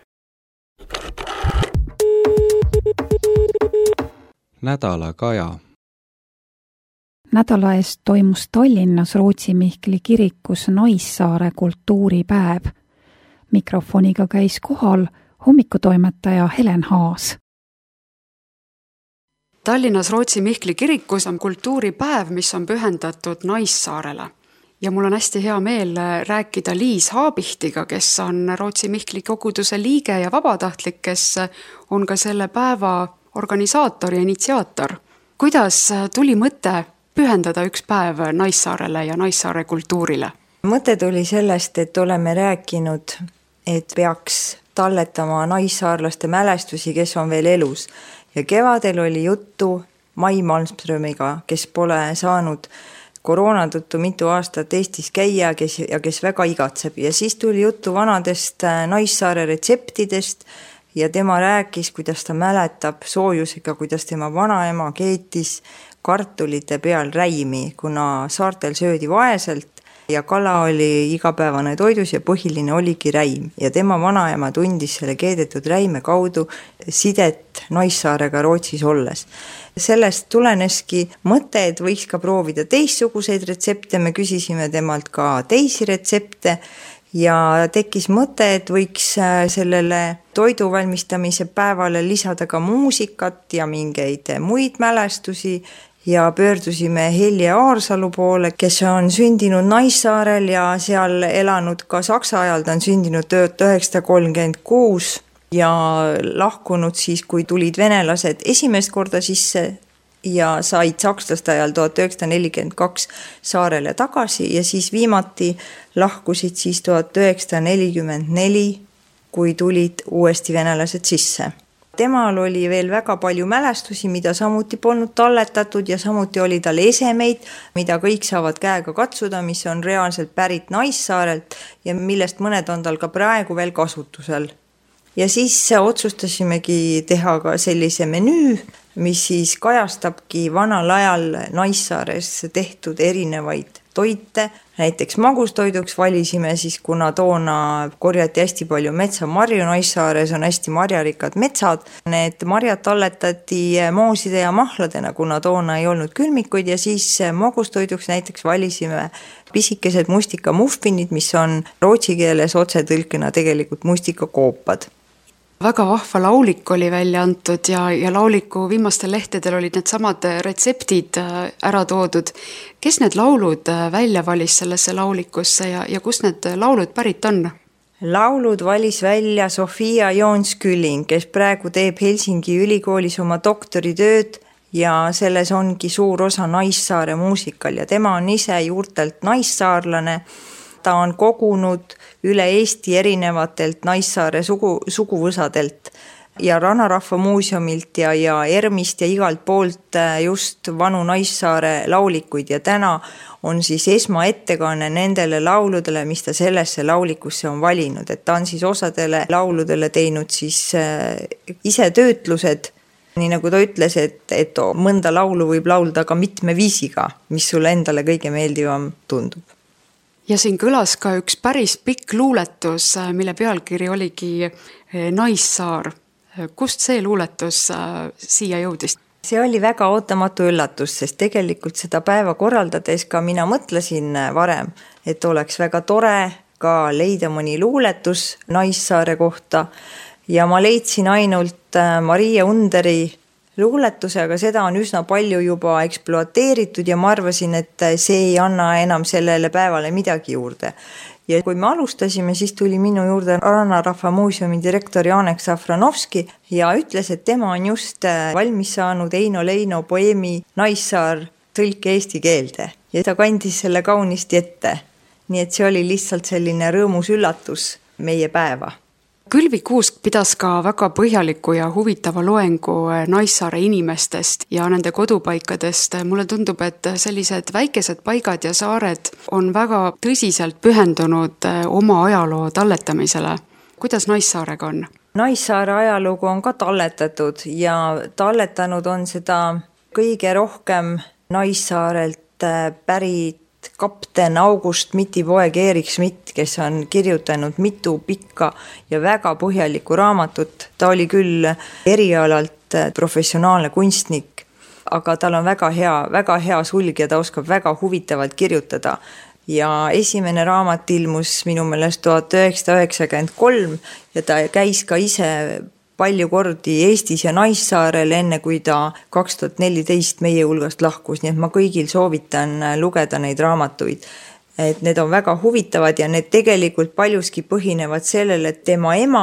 Nädala kaja. Nädala eest toimus Tallinnas Rootsi Mihkli kirikus Naissaare kultuuripäev. Mikrofoniga käis kohal hommikutoimetaja Helen Haas. Tallinnas Rootsi Mihkli kirikus on kultuuripäev, mis on pühendatud Naissaarele. Ja mul on hästi hea meel rääkida Liis Haabihtiga, kes on Rootsi Mihkli koguduse liige ja vabatahtlik, kes on ka selle päeva organisaator ja initsiaator. Kuidas tuli mõte pühendada üks päev Naissaarele ja Naissaare kultuurile? Mõte tuli sellest, et oleme rääkinud, et peaks talletama naissaarlaste mälestusi, kes on veel elus. Ja kevadel oli juttu Mai Malmströmiga, kes pole saanud koroona tõttu mitu aastat Eestis käia kes, ja kes väga igatseb. Ja siis tuli juttu vanadest Naissaare retseptidest ja tema rääkis, kuidas ta mäletab soojusega, kuidas tema vanaema keetis kartulite peal räimi, kuna saartel söödi vaeselt ja kala oli igapäevane toidus ja põhiline oligi räim. Ja tema vanaema tundis selle keedetud räime kaudu sidet Naissaarega Rootsis olles. Sellest tuleneski mõte, et võiks ka proovida teistsuguseid retsepte. Me küsisime temalt ka teisi retsepte ja tekkis mõte, et võiks sellele toidu valmistamise päevale lisada ka muusikat ja mingeid muid mälestusi. Ja pöördusime Helje Aarsalu poole, kes on sündinud Naissaarel ja seal elanud ka Saksa ajal. Ta on sündinud tuhat üheksasada kolmkümmend kuus ja lahkunud siis, kui tulid venelased esimest korda sisse ja said sakslaste ajal tuhat üheksasada nelikümmend kaks saarele tagasi ja siis viimati lahkusid siis tuhat üheksasada nelikümmend neli, kui tulid uuesti venelased sisse. Temal oli veel väga palju mälestusi, mida samuti polnud talletatud ja samuti oli tal esemeid, mida kõik saavad käega katsuda, mis on reaalselt pärit Naissaarelt ja millest mõned on tal ka praegu veel kasutusel. Ja siis otsustasimegi teha ka sellise menüü, mis siis kajastabki vanal ajal Naissaares tehtud erinevaid toite. Näiteks magustoiduks valisime siis, kuna toona korjati hästi palju metsamarju, Naissaares on hästi marjarikad metsad. Need marjad talletati mooside ja mahladena, kuna toona ei olnud külmikuid ja siis magustoiduks näiteks valisime pisikesed mustikamuffinid, mis on rootsi keeles otsetõlkena tegelikult mustikakoopad. Väga vahva laulik oli välja antud ja, ja lauliku viimastel lehtedel olid need samad retseptid ära toodud. Kes need laulud välja valis sellesse laulikusse ja, ja kus need laulud pärit on? Laulud valis välja Sofia Joonskülling, kes praegu teeb Helsingi ülikoolis oma doktoritööd ja selles ongi suur osa Naissaare muusikal ja tema on ise juurtelt naissaarlane. Ta on kogunud üle Eesti erinevatelt Naissaare sugu, suguvõsadelt ja Rannarahva muuseumilt ja, ja Ermist ja igalt poolt just vanu Naissaare laulikuid ja täna on siis esmaettekanne nendele lauludele, mis ta sellesse laulikusse on valinud. Et ta on siis osadele lauludele teinud siis äh, ise töötlused, nii nagu ta ütles, et, et mõnda laulu võib laulda ka mitme viisiga, mis sulle endale kõige meeldivam tundub. Ja siin kõlas ka üks päris pikk luuletus, mille pealkiri oligi Naissaar. Kust see luuletus siia jõudis? See oli väga ootamatu üllatus, sest tegelikult seda päeva korraldades ka mina mõtlesin varem, et oleks väga tore ka leida mõni luuletus Naissaare kohta ja ma leidsin ainult Maria Underi luuletuse, aga seda on üsna palju juba ekspluateeritud ja ma arvasin, et see ei anna enam sellele päevale midagi juurde. ja kui me alustasime, siis tuli minu juurde Rannarahva muuseumi direktor Janek Safranovski ja ütles, et tema on just valmis saanud Eino Leino poeemi Naissaar tõlke eesti keelde ja ta kandis selle kaunisti ette. Nii et see oli lihtsalt selline rõõmus üllatus meie päeva. Külvi Kuusk pidas ka väga põhjaliku ja huvitava loengu Naissaare inimestest ja nende kodupaikadest. Mulle tundub, et sellised väikesed paigad ja saared on väga tõsiselt pühendunud oma ajaloo talletamisele. Kuidas Naissaarega on? Naissaare ajalugu on ka talletatud ja talletanud on seda kõige rohkem Naissaarelt pärit kapten August Mitti poeg Erik Schmidt, kes on kirjutanud mitu pikka ja väga põhjalikku raamatut. Ta oli küll erialalt professionaalne kunstnik, aga tal on väga hea, väga hea sulg ja ta oskab väga huvitavalt kirjutada. Ja esimene raamat ilmus minu meelest tuhat üheksasada üheksakümmend kolm ja ta käis ka ise palju kordi Eestis ja Naissaarel, enne kui ta kaks tuhat neliteist meie hulgast lahkus, nii et ma kõigil soovitan lugeda neid raamatuid. Et need on väga huvitavad ja need tegelikult paljuski põhinevad sellele, et tema ema,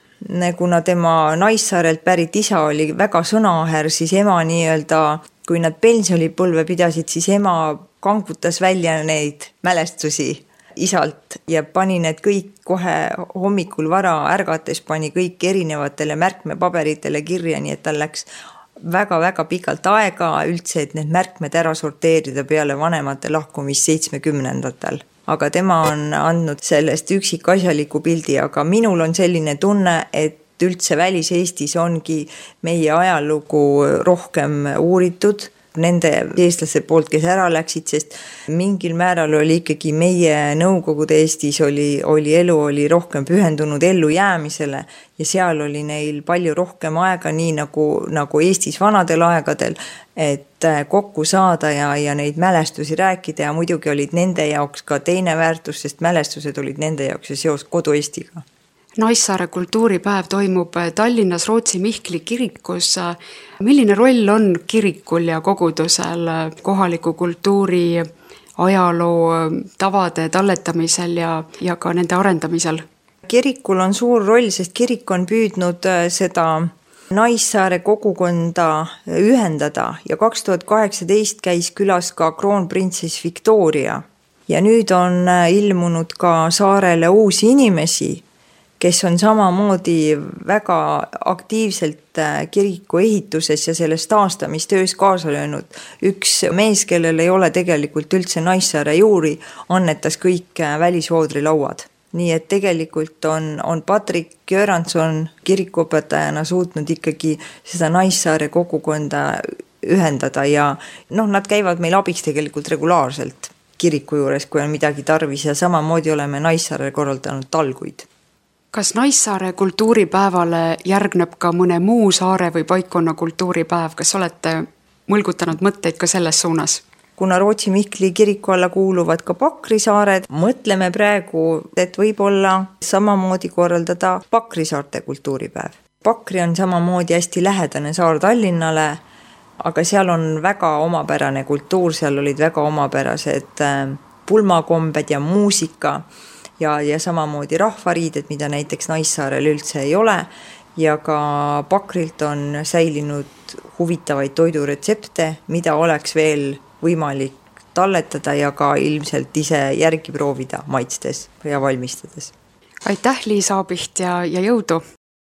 kuna tema Naissaarelt pärit isa oli väga sõnaaher, siis ema nii-öelda, kui nad pensionipõlve pidasid, siis ema kangutas välja neid mälestusi isalt ja pani need kõik kohe hommikul vara ärgates, pani kõik erinevatele märkmepaberitele kirja, nii et tal läks väga-väga pikalt aega üldse, et need märkmed ära sorteerida peale vanemate lahkumist seitsmekümnendatel. Aga tema on andnud sellest üksikasjaliku pildi, aga minul on selline tunne, et üldse Välis-Eestis ongi meie ajalugu rohkem uuritud, nende eestlaste poolt, kes ära läksid, sest mingil määral oli ikkagi meie Nõukogude Eestis oli, oli elu oli rohkem pühendunud ellu jäämisele ja seal oli neil palju rohkem aega, nii nagu, nagu Eestis vanadel aegadel, et kokku saada ja, ja neid mälestusi rääkida ja muidugi olid nende jaoks ka teine väärtus, sest mälestused olid nende jaoks ja seos kodu-Eestiga. Naissaare kultuuripäev toimub Tallinnas Rootsi Mihkli kirikus. Milline roll on kirikul ja kogudusel kohaliku kultuuri, ajaloo, tavade talletamisel ja, ja ka nende arendamisel? Kirikul on suur roll, sest kirik on püüdnud seda Naissaare kogukonda ühendada ja kaks tuhat kaheksateist käis külas ka kroonprinsess Victoria. Ja nüüd on ilmunud ka saarele uusi inimesi, kes on samamoodi väga aktiivselt kiriku ehituses ja selles taastamistöös kaasa löönud. Üks mees, kellel ei ole tegelikult üldse Naissaare juuri, annetas kõik välisvoodrilauad. Nii et tegelikult on, on Patrik Göransson kirikuõpetajana suutnud ikkagi seda Naissaare kogukonda ühendada ja noh, nad käivad meil abiks tegelikult regulaarselt kiriku juures, kui on midagi tarvis ja samamoodi oleme Naissaare korraldanud talguid. Kas Naissaare kultuuripäevale järgneb ka mõne muu saare või paikkonna kultuuripäev? Kas olete mõlgutanud mõtteid ka selles suunas? Kuna Rootsi Mihkli kiriku alla kuuluvad ka Pakri saared, mõtleme praegu, et võib-olla samamoodi korraldada Pakri saarte kultuuripäev. Pakri on samamoodi hästi lähedane saar Tallinnale, aga seal on väga omapärane kultuur, seal olid väga omapärased pulmakombed ja muusika, Ja, ja samamoodi rahvariided, mida näiteks Naissaarel üldse ei ole ja ka Pakrilt on säilinud huvitavaid toiduretsepte, mida oleks veel võimalik talletada ja ka ilmselt ise järgi proovida maitstes ja valmistades. Aitäh, Liis Aabiht ja, ja jõudu!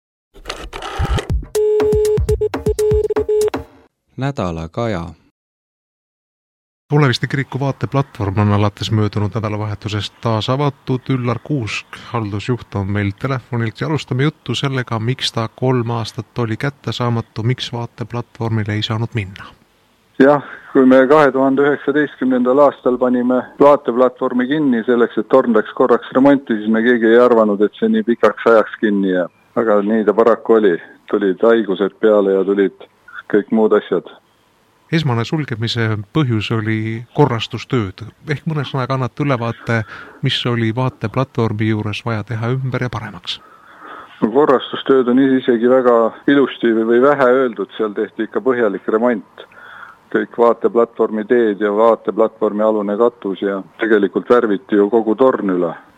Nädala kaja. Oleviste kiriku vaateplatvorm on alates möödunud nädalavahetusest taas avatud. Üllar Kuusk, haldusjuht, on meil telefonilt ja alustame juttu sellega, miks ta kolm aastat oli kättesaamatu, miks vaateplatvormile ei saanud minna. Jah, kui me kahe tuhande üheksateistkümnendal aastal panime vaateplatvormi kinni selleks, et torn läks korraks remonti, siis me keegi ei arvanud, et see nii pikaks ajaks kinni jääb. Aga nii ta paraku oli. Tulid haigused peale ja tulid kõik muud asjad. Esmane sulgemise põhjus oli korrastustööd. Ehk mõne sõnaga annate ülevaate, mis oli vaateplatvormi juures vaja teha ümber ja paremaks? No, korrastustööd on isegi väga ilusti või vähe öeldud, seal tehti ikka põhjalik remont. Kõik vaateplatvormi teed ja vaateplatvormi alune katus ja tegelikult värviti ju kogu torn üle.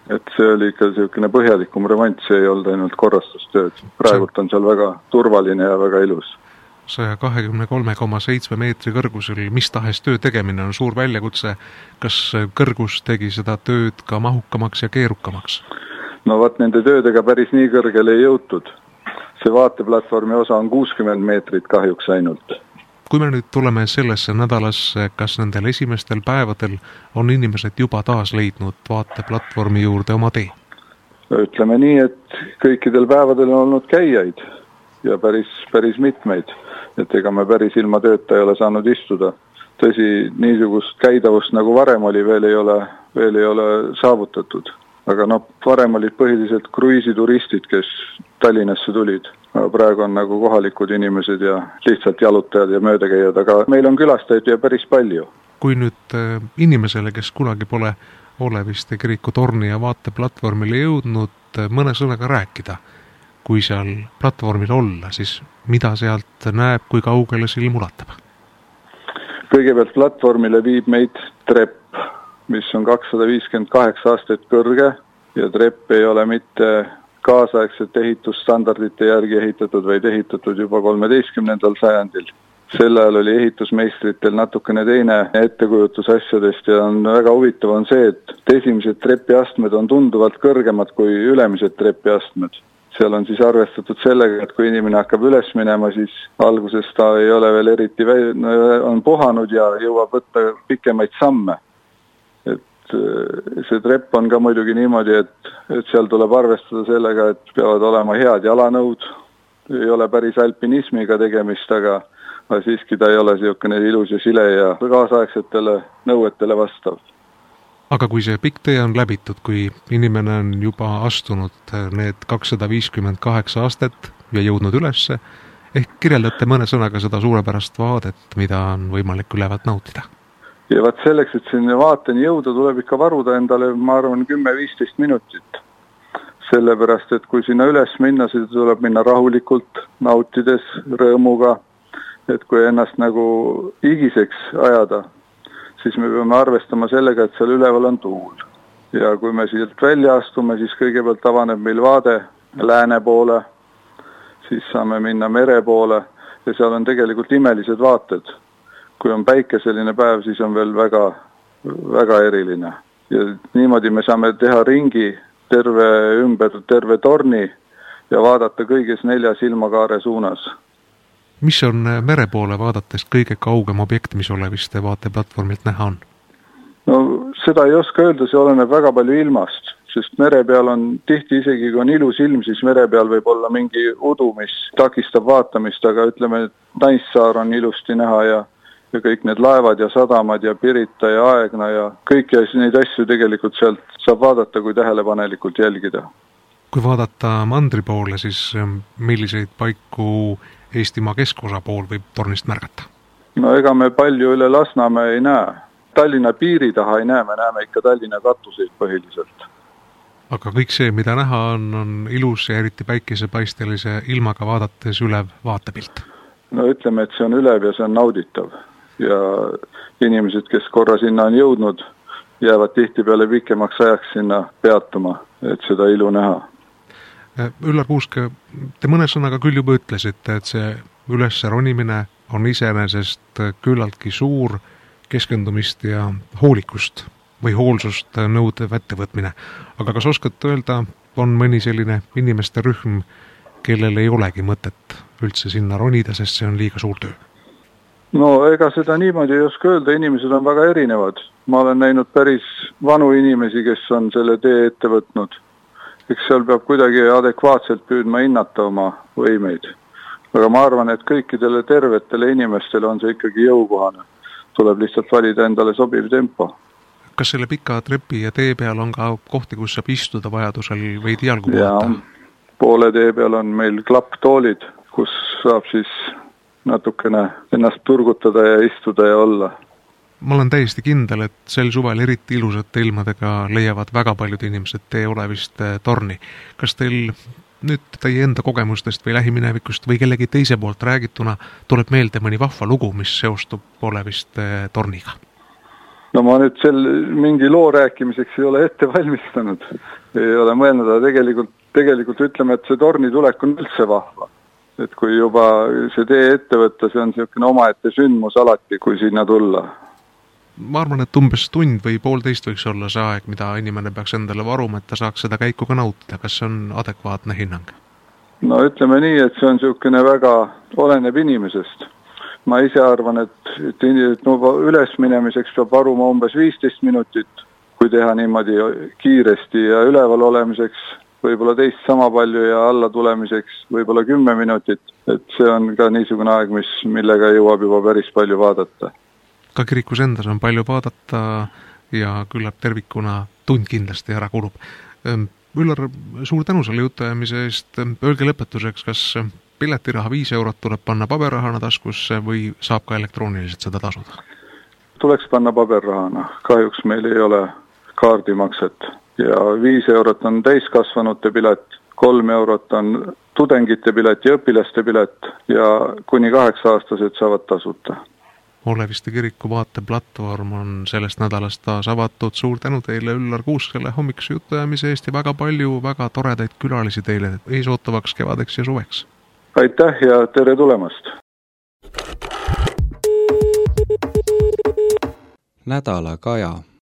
et see oli ikka niisugune põhjalikum remont, see ei olnud ainult korrastustööd. Praegult on seal väga turvaline ja väga ilus. saja kahekümne kolme koma seitsme meetri kõrgusel mis tahes töö tegemine on suur väljakutse. Kas kõrgus tegi seda tööd ka mahukamaks ja keerukamaks? No vaat nende töödega päris nii kõrgele ei jõutud. See vaateplatvormi osa on kuuskümmend meetrit kahjuks ainult. Kui me nüüd tuleme sellesse nädalasse, kas nendel esimestel päevadel on inimesed juba taas leidnud vaateplatvormi juurde oma tee? Ütleme nii, et kõikidel päevadel on olnud käijaid ja päris, päris mitmeid. Et ega me päris ilma tööta ei ole saanud istuda. Tõsi, niisugust käidavust nagu varem oli, veel ei ole, veel ei ole saavutatud. Aga no, varem olid põhiliselt kruiisituristid, kes Tallinnasse tulid. Aga praegu on nagu kohalikud inimesed ja lihtsalt jalutajad ja möödakäijad, aga meil on külastajaid ja päris palju. Kui nüüd inimesele, kes kunagi pole Oleviste kiriku torni ja vaateplatvormile jõudnud mõne sõnaga rääkida, kui seal platvormil olla, siis mida sealt näeb, kui kaugele silm ulatab? Kõigepealt platvormile viib meid trepp, mis on kakssada viiskümmend kaheksa aastat kõrge ja trepp ei ole mitte kaasaegset ehitusstandardite järgi ehitatud, vaid ehitatud juba kolmeteistkümnendal sajandil. Sel ajal oli ehitusmeistritel natukene teine ettekujutus asjadest ja on väga huvitav on see, et esimesed trepiastmed on tunduvalt kõrgemad kui ülemised trepiastmed. Seal on siis arvestatud sellega, et kui inimene hakkab üles minema, siis alguses ta ei ole veel eriti vä- on puhanud ja jõuab võtta pikemaid samme. Et see trepp on ka muidugi niimoodi, et, et seal tuleb arvestada sellega, et peavad olema head jalanõud. Ei ole päris alpinismiga tegemist, aga, aga siiski ta ei ole niisugune ilus ja sile ja kaasaegsetele nõuetele vastav. Aga kui see pikk tee on läbitud, kui inimene on juba astunud need kakssada viiskümmend kaheksa aastat ja jõudnud ülesse, ehk kirjeldate mõne sõnaga seda suurepärast vaadet, mida on võimalik ülevalt nautida? Ja vaat selleks, et sinna vaateni jõuda, tuleb ikka varuda endale, ma arvan, kümme viisteist minutit. Sellepärast, et kui sinna üles minna, siis tuleb minna rahulikult, nautides, rõõmuga, et kui ennast nagu igiseks ajada, siis me peame arvestama sellega, et seal üleval on tuul. Ja kui me siit välja astume, siis kõigepealt avaneb meil vaade lääne poole, siis saame minna mere poole ja seal on tegelikult imelised vaated. Kui on päikeseline päev, siis on veel väga, väga eriline. Ja niimoodi me saame teha ringi terve ümber terve torni ja vaadata kõiges nelja silmakaare suunas. Mis on mere poole vaadates kõige kaugem objekt, mis Oleviste vaateplatvormilt näha on? No seda ei oska öelda, see oleneb väga palju ilmast, sest mere peal on tihti isegi, kui on ilus ilm, siis mere peal võib olla mingi udu, mis takistab vaatamist, aga ütleme, et Naissaar on ilusti näha ja, ja kõik need laevad ja sadamad ja Pirita ja Aegna ja kõiki neid asju tegelikult sealt saab vaadata, kui tähelepanelikult jälgida. Kui vaadata mandri poole, siis milliseid paiku Eestimaa keskosa pool võib tornist märgata? No ega me palju üle Lasnamäe ei näe. Tallinna piiri taha ei näe, me näeme ikka Tallinna katuseid põhiliselt. Aga kõik see, mida näha on, on ilus ja eriti päikesepaistelise ilmaga vaadates ülev vaatepilt? No ütleme, et see on ülev ja see on nauditav. Ja inimesed, kes korra sinna on jõudnud, jäävad tihtipeale pikemaks ajaks sinna peatuma, et seda ilu näha. Üllar Kuusk, te mõne sõnaga küll juba ütlesite, et see üles ronimine on iseenesest küllaltki suur keskendumist ja hoolikust või hoolsust nõudev ettevõtmine. Aga kas oskate öelda, on mõni selline inimeste rühm, kellel ei olegi mõtet üldse sinna ronida, sest see on liiga suur töö? No ega seda niimoodi ei oska öelda, inimesed on väga erinevad. Ma olen näinud päris vanu inimesi, kes on selle tee ette võtnud. Eks seal peab kuidagi adekvaatselt püüdma hinnata oma võimeid. Aga ma arvan, et kõikidele tervetele inimestele on see ikkagi jõukohane. Tuleb lihtsalt valida endale sobiv tempo. Kas selle pika trepi ja tee peal on ka kohti, kus saab istuda vajadusel või jalgu puhata? Poole tee peal on meil klapptoolid, kus saab siis natukene ennast turgutada ja istuda ja olla. Ma olen täiesti kindel, et sel suvel eriti ilusate ilmadega leiavad väga paljud inimesed tee Oleviste torni. Kas teil nüüd teie enda kogemustest või lähiminevikust või kellegi teise poolt räägituna tuleb meelde mõni vahva lugu, mis seostub Oleviste torniga? no ma nüüd sel mingi loo rääkimiseks ei ole ette valmistanud. Ei ole mõelnud, aga tegelikult, tegelikult ütleme, et see torni tulek on üldse vahva. Et kui juba see tee ette võtta, see on selline omaette sündmus alati, kui sinna tulla. Ma arvan, et umbes tund või poolteist võiks olla see aeg, mida inimene peaks endale varuma, et ta saaks seda käiku ka nautida. Kas see on adekvaatne hinnang? No ütleme nii, et see on selline väga oleneb inimesest. Ma ise arvan, et, et üles minemiseks peab varuma umbes viisteist minutit, kui teha niimoodi kiiresti ja üleval olemiseks võib-olla teist sama palju ja alla tulemiseks võib-olla kümme minutit. Et see on ka niisugune aeg, mis, millega jõuab juba päris palju vaadata. Ka kirikus endas on palju vaadata ja küllap tervikuna tund kindlasti ära kulub. Üllar, suur tänu selle jutuajamise eest. Öelge lõpetuseks, kas piletiraha viis eurot tuleb panna paberrahana taskusse või saab ka elektrooniliselt seda tasuda? Tuleks panna paberrahana. Kahjuks meil ei ole kaardimakset. Ja viis eurot on täiskasvanute pilet, kolm eurot on tudengite pilet ja õpilaste pilet ja kuni kaheksa aastased saavad tasuta. Oleviste kiriku vaateplatvorm on sellest nädalast taas avatud. Suur tänu teile, Üllar Kuusk, selle hommikuse jutuajamise eest ja väga palju väga toredaid külalisi teile eesootavaks kevadeks ja suveks. Aitäh ja tere tulemast! Nädala Kaja.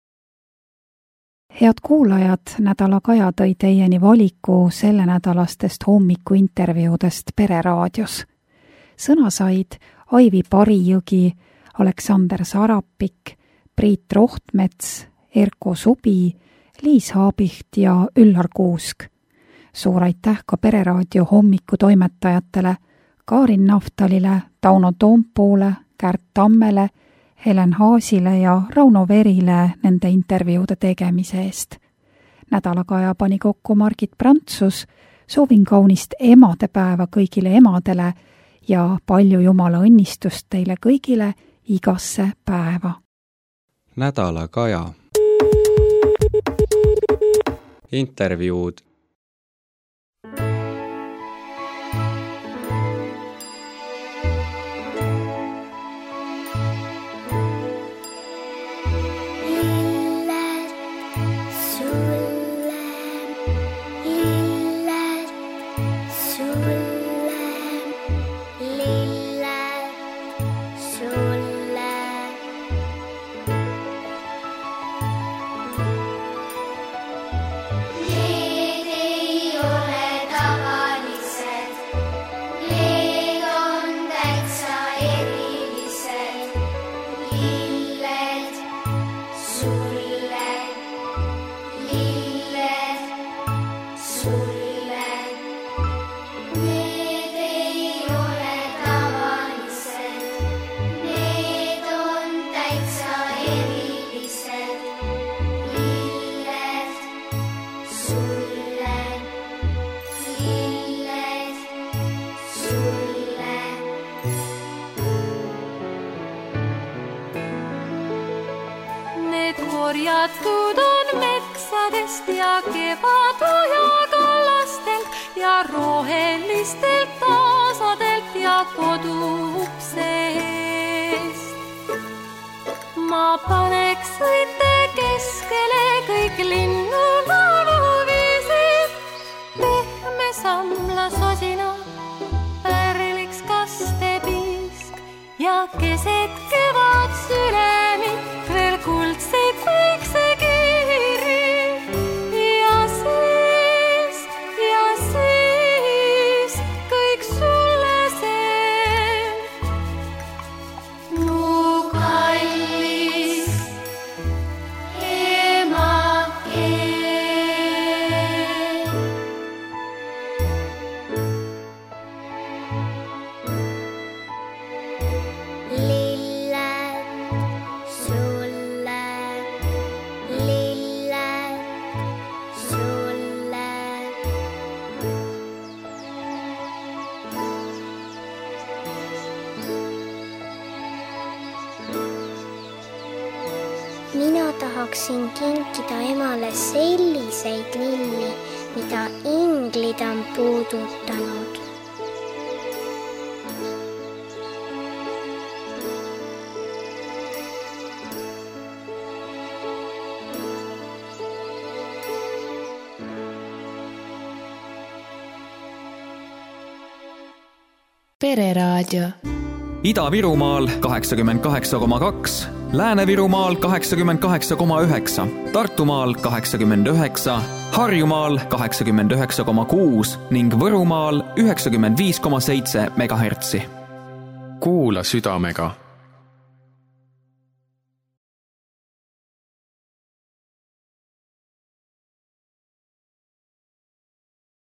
Head kuulajad, Nädala Kaja tõi teieni valiku selle nädalastest hommiku intervjuudest Pereraadios. Sõna said Aivi Parijõgi, Aleksander Sarapik, Priit Rohtmets, Erko Subi, Liis Haabiht ja Üllar Kuusk. Suur aitäh ka Pereraadio hommiku toimetajatele, Kaarin Naftalile, Tauno Toompoole, Kärt Tammele, Helen Haasile ja Rauno Verile nende intervjuude tegemise eest. Nädalakaja pani kokku Margit Prantsus, soovin kaunist emadepäeva kõigile emadele ja palju jumala õnnistust teile kõigile igasse päeva. Nädala Kaja. Intervjuud. Korjatud on metsadest ja kevaduja kallastelt ja rohelistelt taasadelt ja koduupseest. Ma paneks õite keskele kõik linnu lauluviisid, pehme samla sosina, pärliks kastepiisk ja keset kevad sülemit veel kuldseid väikse kiiri ja siis, ja siis kõik sulle see. Mu kallis emakeel. Lilled sulle, lilled sulle. Mina tahaksin kinkida emale selliseid lilli, mida inglid on puudutanud. Pereraadio. Ida-Virumaal kaheksakümmend kaheksa koma kaks, Lääne-Virumaal kaheksakümmend kaheksa koma üheksa, Tartumaal kaheksakümmend üheksa, Harjumaal kaheksakümmend üheksa koma kuus ning Võrumaal üheksakümmend viis koma seitse megahertsi. Kuula südamega.